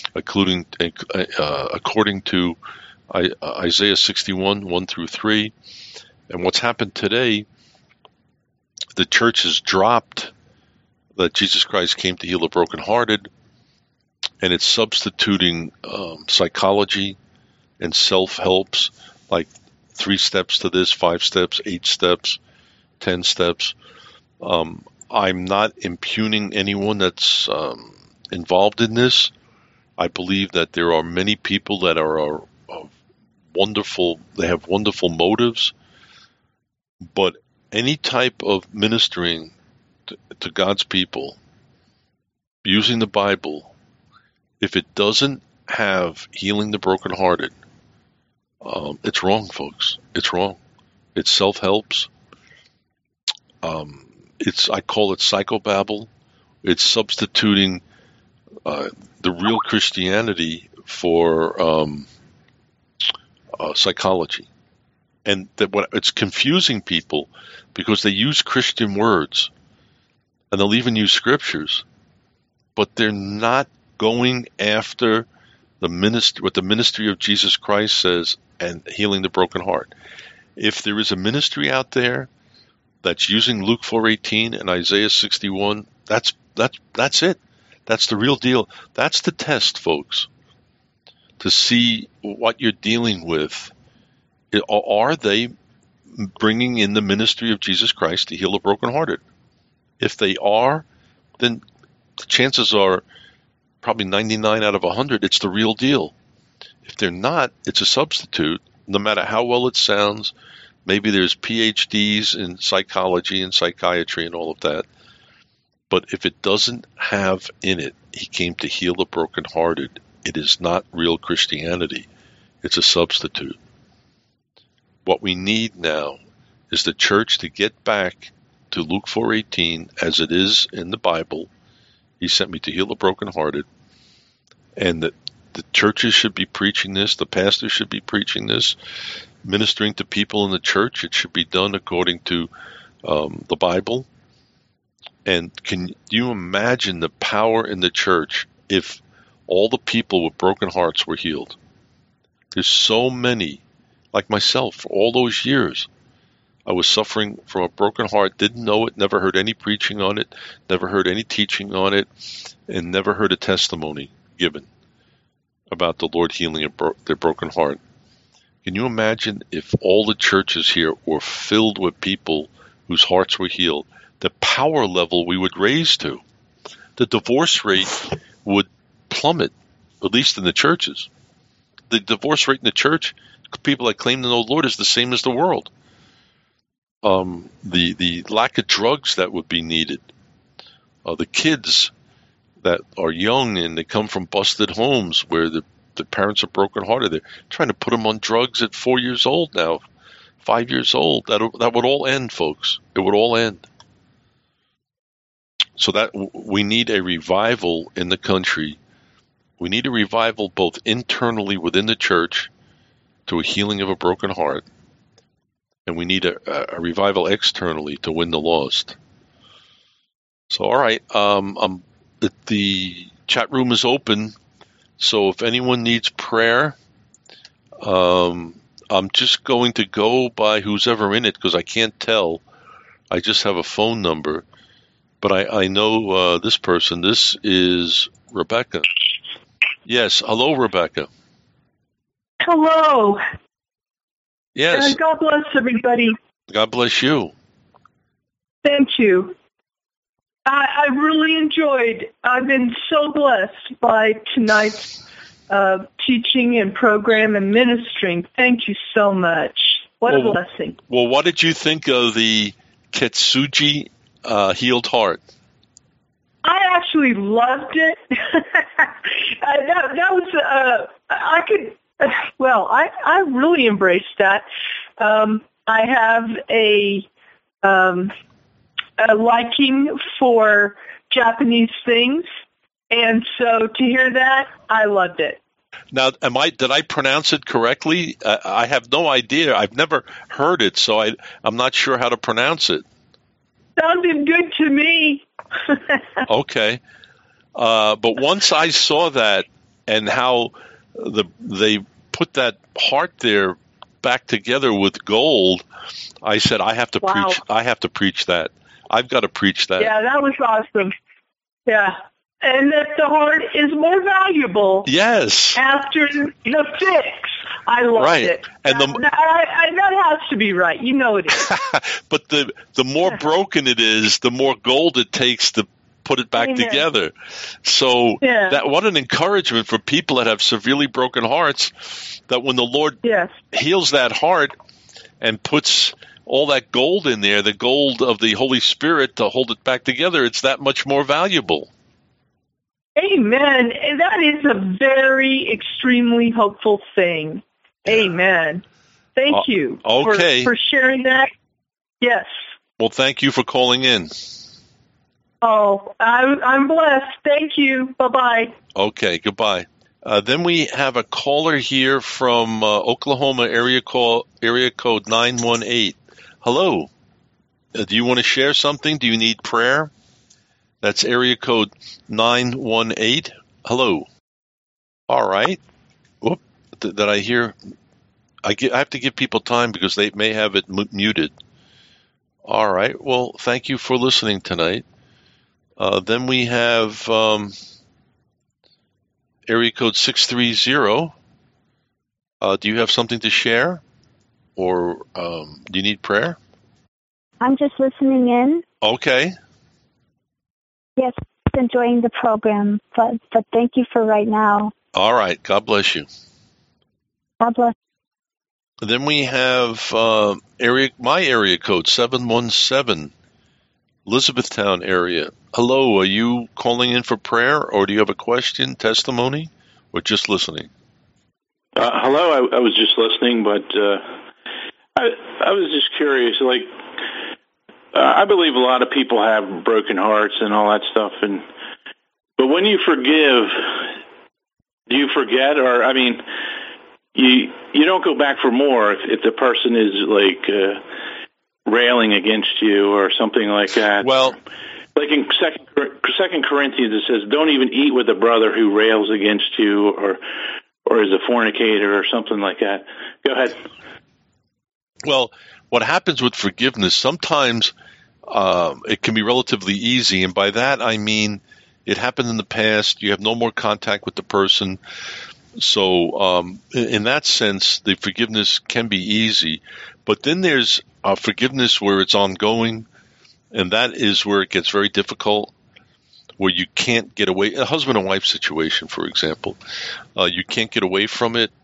Speaker 2: according to Isaiah 61, 1 through 3. And what's happened today, the church has dropped that Jesus Christ came to heal the brokenhearted, and it's substituting psychology and self-helps like 3 steps to this, 5 steps, 8 steps, 10 steps. I'm not impugning anyone that's involved in this. I believe that there are many people that are wonderful. They have wonderful motives, but any type of ministering to God's people using the Bible, if it doesn't have healing the brokenhearted, it's wrong, folks. It's wrong. It's self-helps. I call it psychobabble. It's substituting the real Christianity for psychology, and it's confusing people because they use Christian words, and they'll even use scriptures, but they're not going after what the ministry of Jesus Christ says and healing the broken heart. If there is a ministry out there that's using Luke 4:18 and Isaiah 61, that's it. That's the real deal. That's the test, folks, to see what you're dealing with. Are they bringing in the ministry of Jesus Christ to heal the brokenhearted? If they are, then the chances are probably 99 out of 100 it's the real deal. If they're not, it's a substitute, no matter how well it sounds. Maybe there's PhDs in psychology and psychiatry and all of that. But if it doesn't have in it, he came to heal the brokenhearted, it is not real Christianity. It's a substitute. What we need now is the church to get back to Luke 4:18 as it is in the Bible. He sent me to heal the brokenhearted. And that the churches should be preaching this. The pastors should be preaching this. Ministering to people in the church, it should be done according to the Bible. And can you imagine the power in the church if all the people with broken hearts were healed? There's so many, like myself, for all those years. I was suffering from a broken heart, didn't know it, never heard any preaching on it, never heard any teaching on it, and never heard a testimony given about the Lord healing their broken heart. Can you imagine if all the churches here were filled with people whose hearts were healed? The power level we would raise to. The divorce rate would plummet, at least in the churches. The divorce rate in the church, people that claim to know the Lord, is the same as the world. The lack of drugs that would be needed. The kids that are young and they come from busted homes where the parents are brokenhearted. They're trying to put them on drugs at 4 years old now, 5 years old. That would all end, folks. It would all end. So that we need a revival in the country. We need a revival both internally within the church to a healing of a broken heart, and we need a revival externally to win the lost. So, all right, the chat room is open. So if anyone needs prayer, I'm just going to go by who's ever in it because I can't tell. I just have a phone number. But I know this person. This is Rebecca. Yes. Hello, Rebecca.
Speaker 3: Hello.
Speaker 2: Yes.
Speaker 3: God bless everybody.
Speaker 2: God bless you.
Speaker 3: Thank you. I really enjoyed. I've been so blessed by tonight's teaching and program and ministering. Thank you so much. What a blessing.
Speaker 2: Well, what did you think of the Ketsuji healed heart?
Speaker 3: I actually loved it. That was, I really embraced that. I have a liking for Japanese things, and so to hear that, I loved it.
Speaker 2: Now, did I pronounce it correctly? I have no idea. I've never heard it, so I'm not sure how to pronounce it.
Speaker 3: Sounded good to me.
Speaker 2: Okay. But once I saw that and how they put that heart there back together with gold, I said, I have to preach. I have to preach that. I've got to preach that.
Speaker 3: Yeah, that was awesome. Yeah. And that the heart is more valuable.
Speaker 2: Yes.
Speaker 3: After the fix. I loved
Speaker 2: Right.
Speaker 3: it.
Speaker 2: And
Speaker 3: that has to be right. You know it is.
Speaker 2: But the more broken it is, the more gold it takes to put it back
Speaker 3: Amen.
Speaker 2: together. So that what an encouragement for people that have severely broken hearts, that when the Lord heals that heart and puts all that gold in there, the gold of the Holy Spirit to hold it back together, it's that much more valuable.
Speaker 3: Amen. And that is a very extremely hopeful thing. Amen. Thank you for sharing that. Yes.
Speaker 2: Well, thank you for calling in.
Speaker 3: Oh, I'm blessed. Thank you. Bye-bye.
Speaker 2: Okay, goodbye. Then we have a caller here from Oklahoma, area code 918. Hello. Do you want to share something? Do you need prayer? That's area code 918. Hello. All right. Whoop. Did I hear? I have to give people time because they may have it muted. All right. Well, thank you for listening tonight. Then we have area code 630. Do you have something to share? Or do you need prayer?
Speaker 4: I'm just listening in.
Speaker 2: Okay.
Speaker 4: Yes, enjoying the program, but thank you for right now.
Speaker 2: All right. God bless you.
Speaker 4: God bless.
Speaker 2: Then we have my area code 717, Elizabethtown area. Hello, are you calling in for prayer, or do you have a question, testimony, or just listening?
Speaker 5: Hello, I was just listening, but I was just curious. Like, I believe a lot of people have broken hearts and all that stuff, but when you forgive, do you forget, or I mean, you don't go back for more if the person is like railing against you or something like that.
Speaker 2: Well,
Speaker 5: like in Second Corinthians, it says, "Don't even eat with a brother who rails against you or is a fornicator," or something like that. Go ahead.
Speaker 2: Well, what happens with forgiveness, sometimes it can be relatively easy, and by that I mean it happened in the past, you have no more contact with the person, so in that sense, the forgiveness can be easy. But then there's forgiveness where it's ongoing, and that is where it gets very difficult, where you can't get away. A husband and wife situation, for example, you can't get away from it.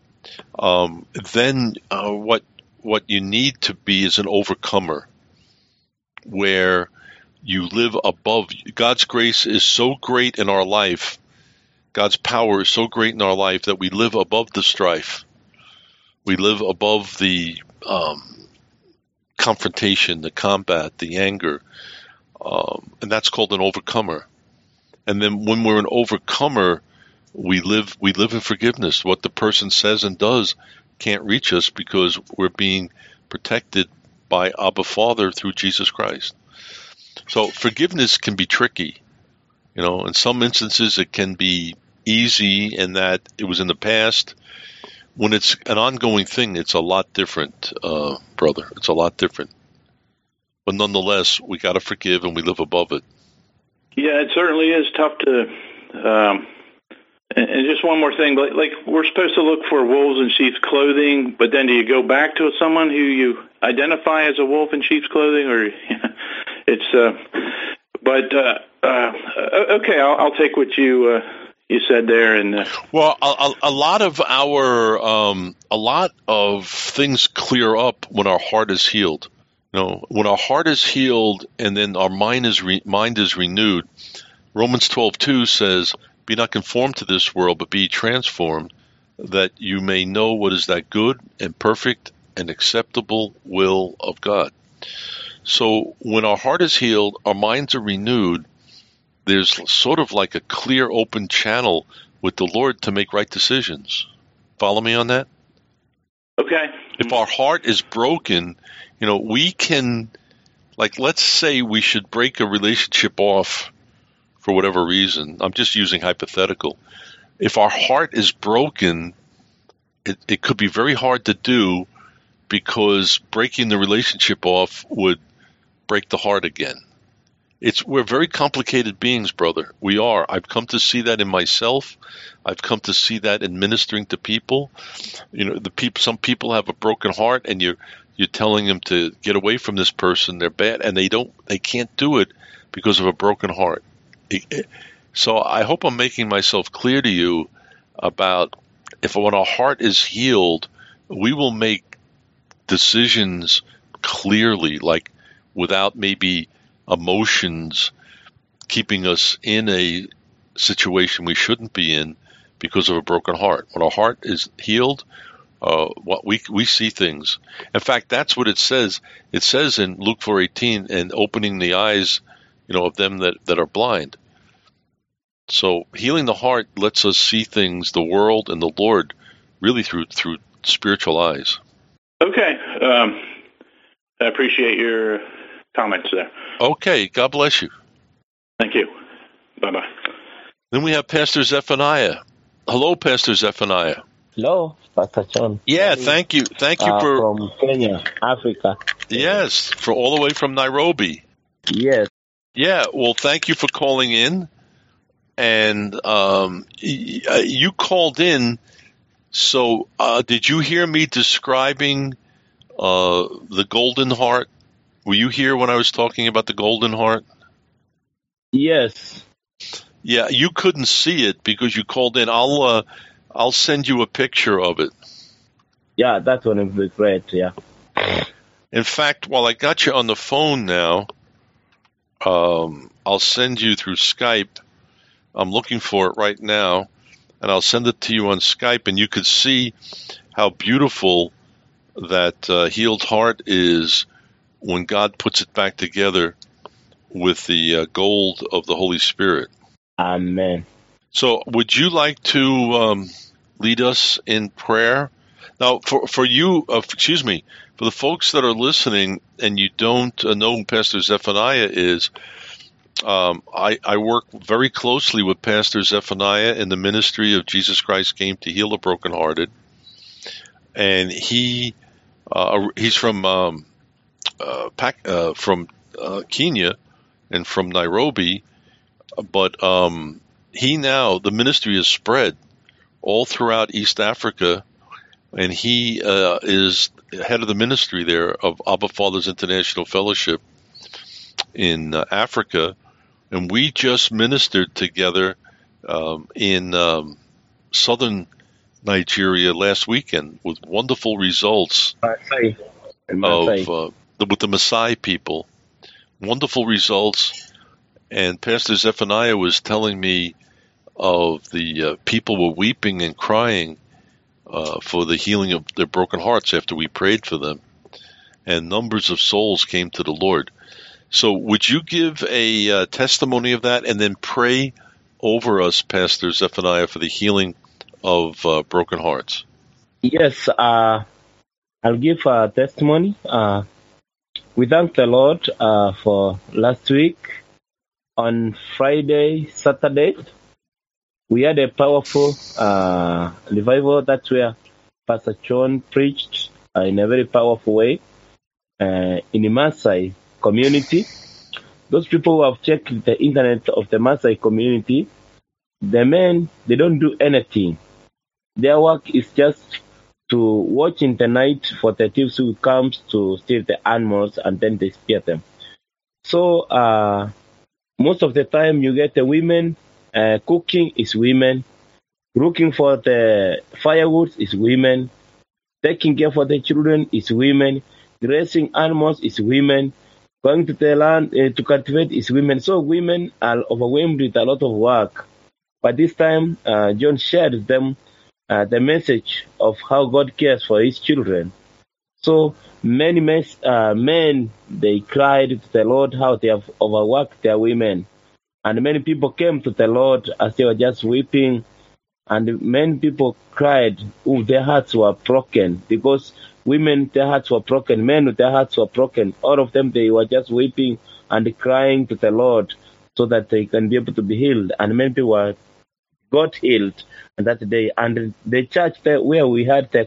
Speaker 2: Then what you need to be is an overcomer, where you live above. God's grace is so great in our life. God's power is so great in our life that we live above the strife. We live above the confrontation, the combat, the anger, and that's called an overcomer. And then when we're an overcomer, we live in forgiveness. What the person says and does can't reach us because we're being protected by Abba Father through Jesus Christ. So forgiveness can be tricky. In some instances it can be easy in that it was in the past. When it's an ongoing thing, it's a lot different, brother. It's a lot different. But nonetheless, we got to forgive and we live above it.
Speaker 5: Yeah, it certainly is tough to... And just one more thing, like we're supposed to look for wolves in sheep's clothing, but then do you go back to someone who you identify as a wolf in sheep's clothing, or it's? Okay, I'll take what you said there. And
Speaker 2: well, a lot of things clear up when our heart is healed. When our heart is healed, and then our mind is renewed. Romans 12:2 says, "Be not conformed to this world, but be transformed, that you may know what is that good and perfect and acceptable will of God." So when our heart is healed, our minds are renewed, there's sort of like a clear, open channel with the Lord to make right decisions. Follow me on that?
Speaker 5: Okay.
Speaker 2: If our heart is broken, we can, like, let's say we should break a relationship off for whatever reason. I'm just using hypothetical. If our heart is broken, it could be very hard to do because breaking the relationship off would break the heart again. We're very complicated beings, brother. We are. I've come to see that in myself. I've come to see that in ministering to people. Some people have a broken heart, and you're telling them to get away from this person. They're bad, and they can't do it because of a broken heart. So I hope I'm making myself clear to you about when our heart is healed, we will make decisions clearly, like without maybe emotions keeping us in a situation we shouldn't be in because of a broken heart. When our heart is healed, we see things. In fact, that's what it says. It says in Luke 4:18, and opening the eyes, of them that are blind. So healing the heart lets us see things, the world and the Lord, really through spiritual eyes.
Speaker 5: Okay. I appreciate your comments there.
Speaker 2: Okay. God bless you.
Speaker 5: Thank you. Bye-bye.
Speaker 2: Then we have Pastor Zephaniah. Hello, Pastor Zephaniah.
Speaker 6: Hello, Pastor John.
Speaker 2: Yeah, thank you. Thank you for...
Speaker 6: From Kenya, Africa.
Speaker 2: Yes, for all the way from Nairobi.
Speaker 6: Yes.
Speaker 2: Yeah, well, thank you for calling in. And you called in, so did you hear me describing the golden heart? Were you here when I was talking about the golden heart?
Speaker 6: Yes.
Speaker 2: Yeah, you couldn't see it because you called in. I'll send you a picture of it.
Speaker 6: Yeah, that one would be great, yeah.
Speaker 2: In fact, while I got you on the phone now, I'll send you through Skype. I'm looking for it right now, and I'll send it to you on Skype, and you could see how beautiful that healed heart is when God puts it back together with the gold of the Holy Spirit.
Speaker 6: Amen.
Speaker 2: So would you like to lead us in prayer? Now, for you, for the folks that are listening and you don't know who Pastor Zephaniah is, I work very closely with Pastor Zephaniah in the ministry of Jesus Christ Came to Heal the Brokenhearted. And he's from Kenya and from Nairobi, but the ministry is spread all throughout East Africa, and he is head of the ministry there of Abba Fathers International Fellowship in Africa, and we just ministered together in southern Nigeria last weekend with wonderful results with the Maasai people. Wonderful results. And Pastor Zephaniah was telling me of the people were weeping and crying for the healing of their broken hearts after we prayed for them. And numbers of souls came to the Lord. So would you give a testimony of that and then pray over us, Pastor Zephaniah, for the healing of broken hearts?
Speaker 6: Yes, I'll give a testimony. We thank the Lord for last week. On Friday, Saturday, we had a powerful revival. That's where Pastor John preached in a very powerful way in the Maasai community. Those people who have checked the internet of the Maasai community, the men, they don't do anything. Their work is just to watch in the night for the thieves who comes to steal the animals, and then they spear them. So most of the time you get the women, cooking is women, looking for the firewood is women, taking care for the children is women, dressing animals is women, going to the land to cultivate is women. So women are overwhelmed with a lot of work. But this time, John shared them the message of how God cares for his children. So many men, they cried to the Lord how they have overworked their women. And many people came to the Lord as they were just weeping. And many people cried, their hearts were broken. Because women, their hearts were broken. Men, their hearts were broken. All of them, they were just weeping and crying to the Lord so that they can be able to be healed. And many people got healed on that day. And the church where we had the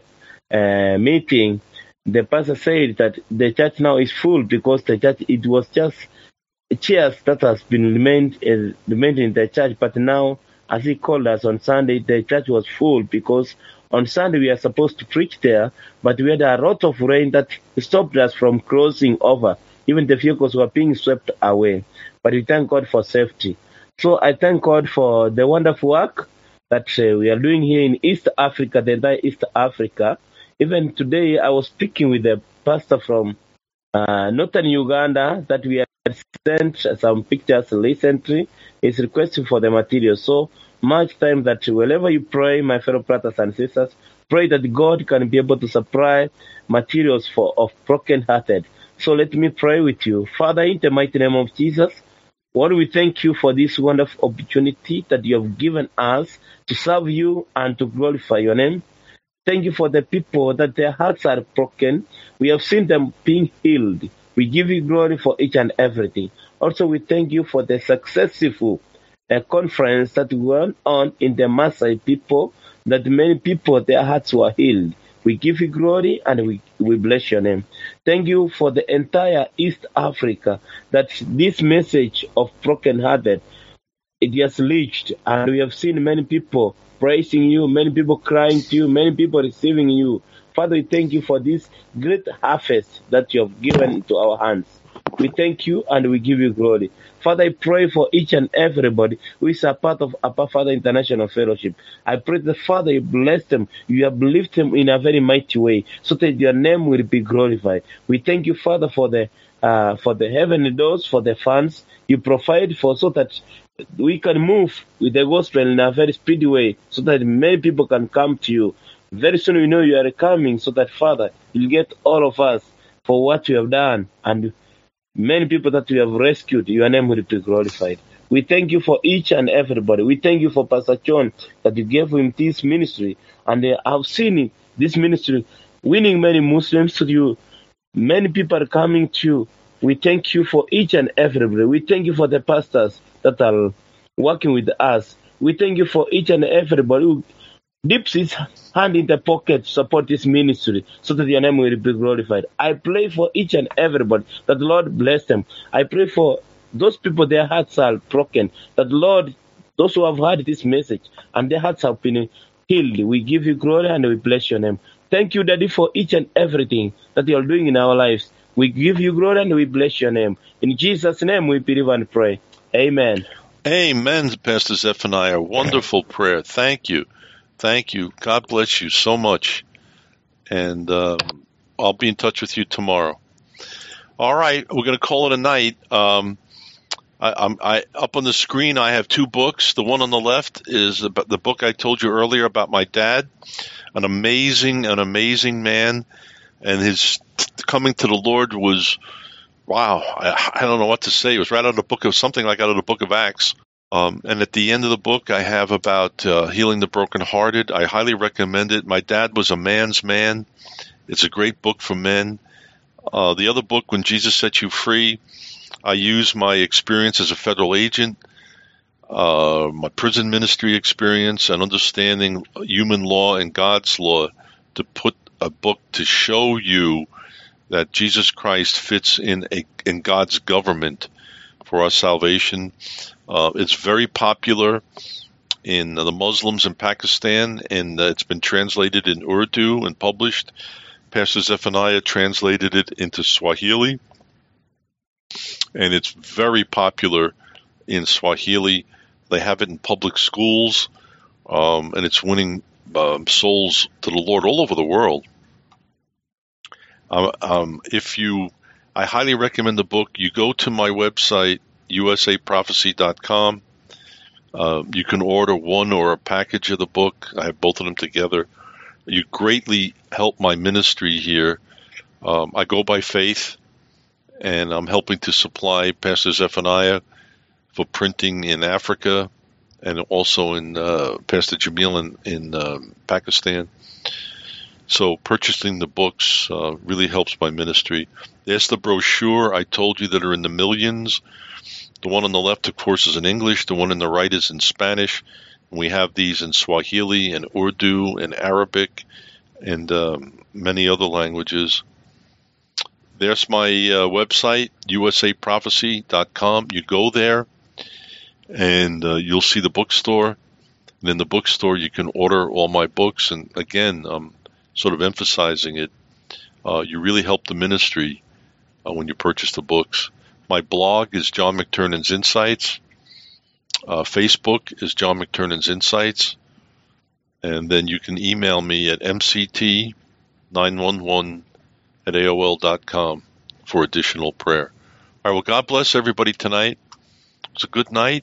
Speaker 6: meeting, the pastor said that the church now is full because the church, it was just chairs that has been remained in the church, but now, as he called us on Sunday, the church was full because on Sunday we are supposed to preach there, but we had a lot of rain that stopped us from crossing over. Even the vehicles were being swept away. But we thank God for safety. So I thank God for the wonderful work that we are doing here in East Africa, the entire East Africa. Even today, I was speaking with a pastor from northern Uganda that we had sent some pictures recently. He's requesting for the material. So much time that wherever you pray, my fellow brothers and sisters, pray that God can be able to supply materials of broken-hearted. So let me pray with you. Father, in the mighty name of Jesus, Lord, we thank you for this wonderful opportunity that you have given us to serve you and to glorify your name. Thank you for the people that their hearts are broken. We have seen them being healed. We give you glory for each and everything. Also, we thank you for the successful conference that went on in the Maasai people, that many people, their hearts were healed. We give you glory and we bless your name. Thank you for the entire East Africa, that this message of broken-hearted, it has reached, and we have seen many people praising you, many people crying to you, many people receiving you. Father, we thank you for this great harvest that you have given into our hands. We thank you and we give you glory. Father, I pray for each and everybody who is a part of Abba Father International Fellowship. I pray that, Father, you bless them. You have lifted them in a very mighty way so that your name will be glorified. We thank you, Father, for the heavenly doors, for the funds you provide for, so that we can move with the gospel in a very speedy way so that many people can come to you. Very soon we know you are coming, so that, Father, you'll get all of us for what you have done, and many people that you have rescued, your name will be glorified. We thank you for each and everybody. We thank you for Pastor John, that you gave him this ministry, and I've seen this ministry winning many Muslims to you. Many people are coming to you. We thank you for each and everybody. We thank you for the pastors that are working with us. We thank you for each and everybody who dips his hand in the pocket to support this ministry so that your name will be glorified. I pray for each and everybody that the Lord bless them. I pray for those people, their hearts are broken, that Lord, those who have heard this message and their hearts have been healed, we give you glory and we bless your name. Thank you, Daddy, for each and everything that you are doing in our lives. We give you glory and we bless your name. In Jesus' name we believe and pray. Amen.
Speaker 2: Amen, Pastor Zephaniah. Wonderful prayer. Thank you. Thank you. God bless you so much. And I'll be in touch with you tomorrow. All right, we're going to call it a night. Up on the screen, I have two books. The one on the left is about the book I told you earlier about my dad, an amazing man, and his coming to the Lord was, wow, I don't know what to say. It was right out of the book of something like out of the book of Acts. And at the end of the book, I have about healing the brokenhearted. I highly recommend it. My dad was a man's man. It's a great book for men. The other book, When Jesus Set You Free, I use my experience as a federal agent, my prison ministry experience, and understanding human law and God's law to put a book to show you that Jesus Christ fits in God's government for our salvation. It's very popular in the Muslims in Pakistan, and it's been translated in Urdu and published. Pastor Zephaniah translated it into Swahili, and it's very popular in Swahili. They have it in public schools, and it's winning souls to the Lord all over the world. I highly recommend the book. You go to my website, usaprophecy.com. You can order one or a package of the book. I have both of them together. You greatly help my ministry here. I go by faith, and I'm helping to supply Pastor Zephaniah for printing in Africa and also in Pastor Jamil in Pakistan. So purchasing the books really helps my ministry. There's the brochure I told you that are in the millions. The one on the left, of course, is in English. The one on the right is in Spanish. We have these in Swahili and Urdu and Arabic and many other languages. there's my website, usaprophecy.com. You go there, and you'll see the bookstore. And in the bookstore, you can order all my books. And again, I'm sort of emphasizing it. You really help the ministry when you purchase the books. My blog is John McTernan's Insights. Facebook is John McTernan's Insights. And then you can email me at mct911@aol.com for additional prayer. All right, well, God bless everybody tonight. It's a good night.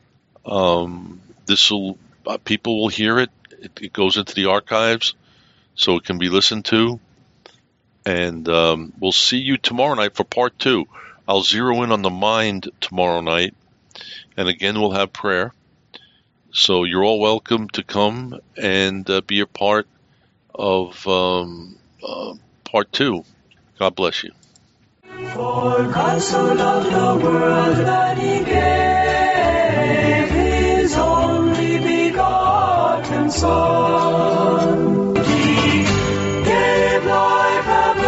Speaker 2: People will hear it. It goes into the archives, so it can be listened to. And we'll see you tomorrow night for part 2. I'll zero in on the mind tomorrow night. And again, we'll have prayer. So you're all welcome to come and be a part of part 2. God bless you.
Speaker 1: For God so loved the world that he gave his only begotten Son. He gave life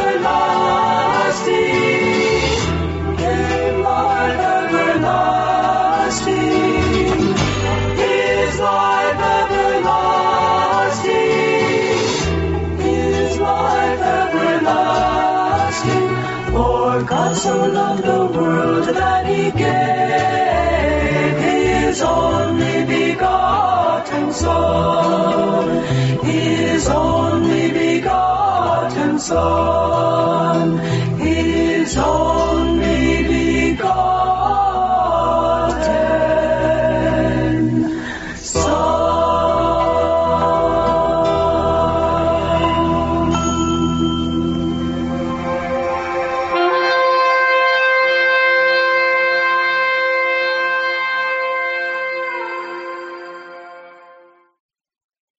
Speaker 1: everlasting, gave life everlasting, his life everlasting, his life everlasting. For God so loved the world that he gave his only begotten Son, his only begotten Son.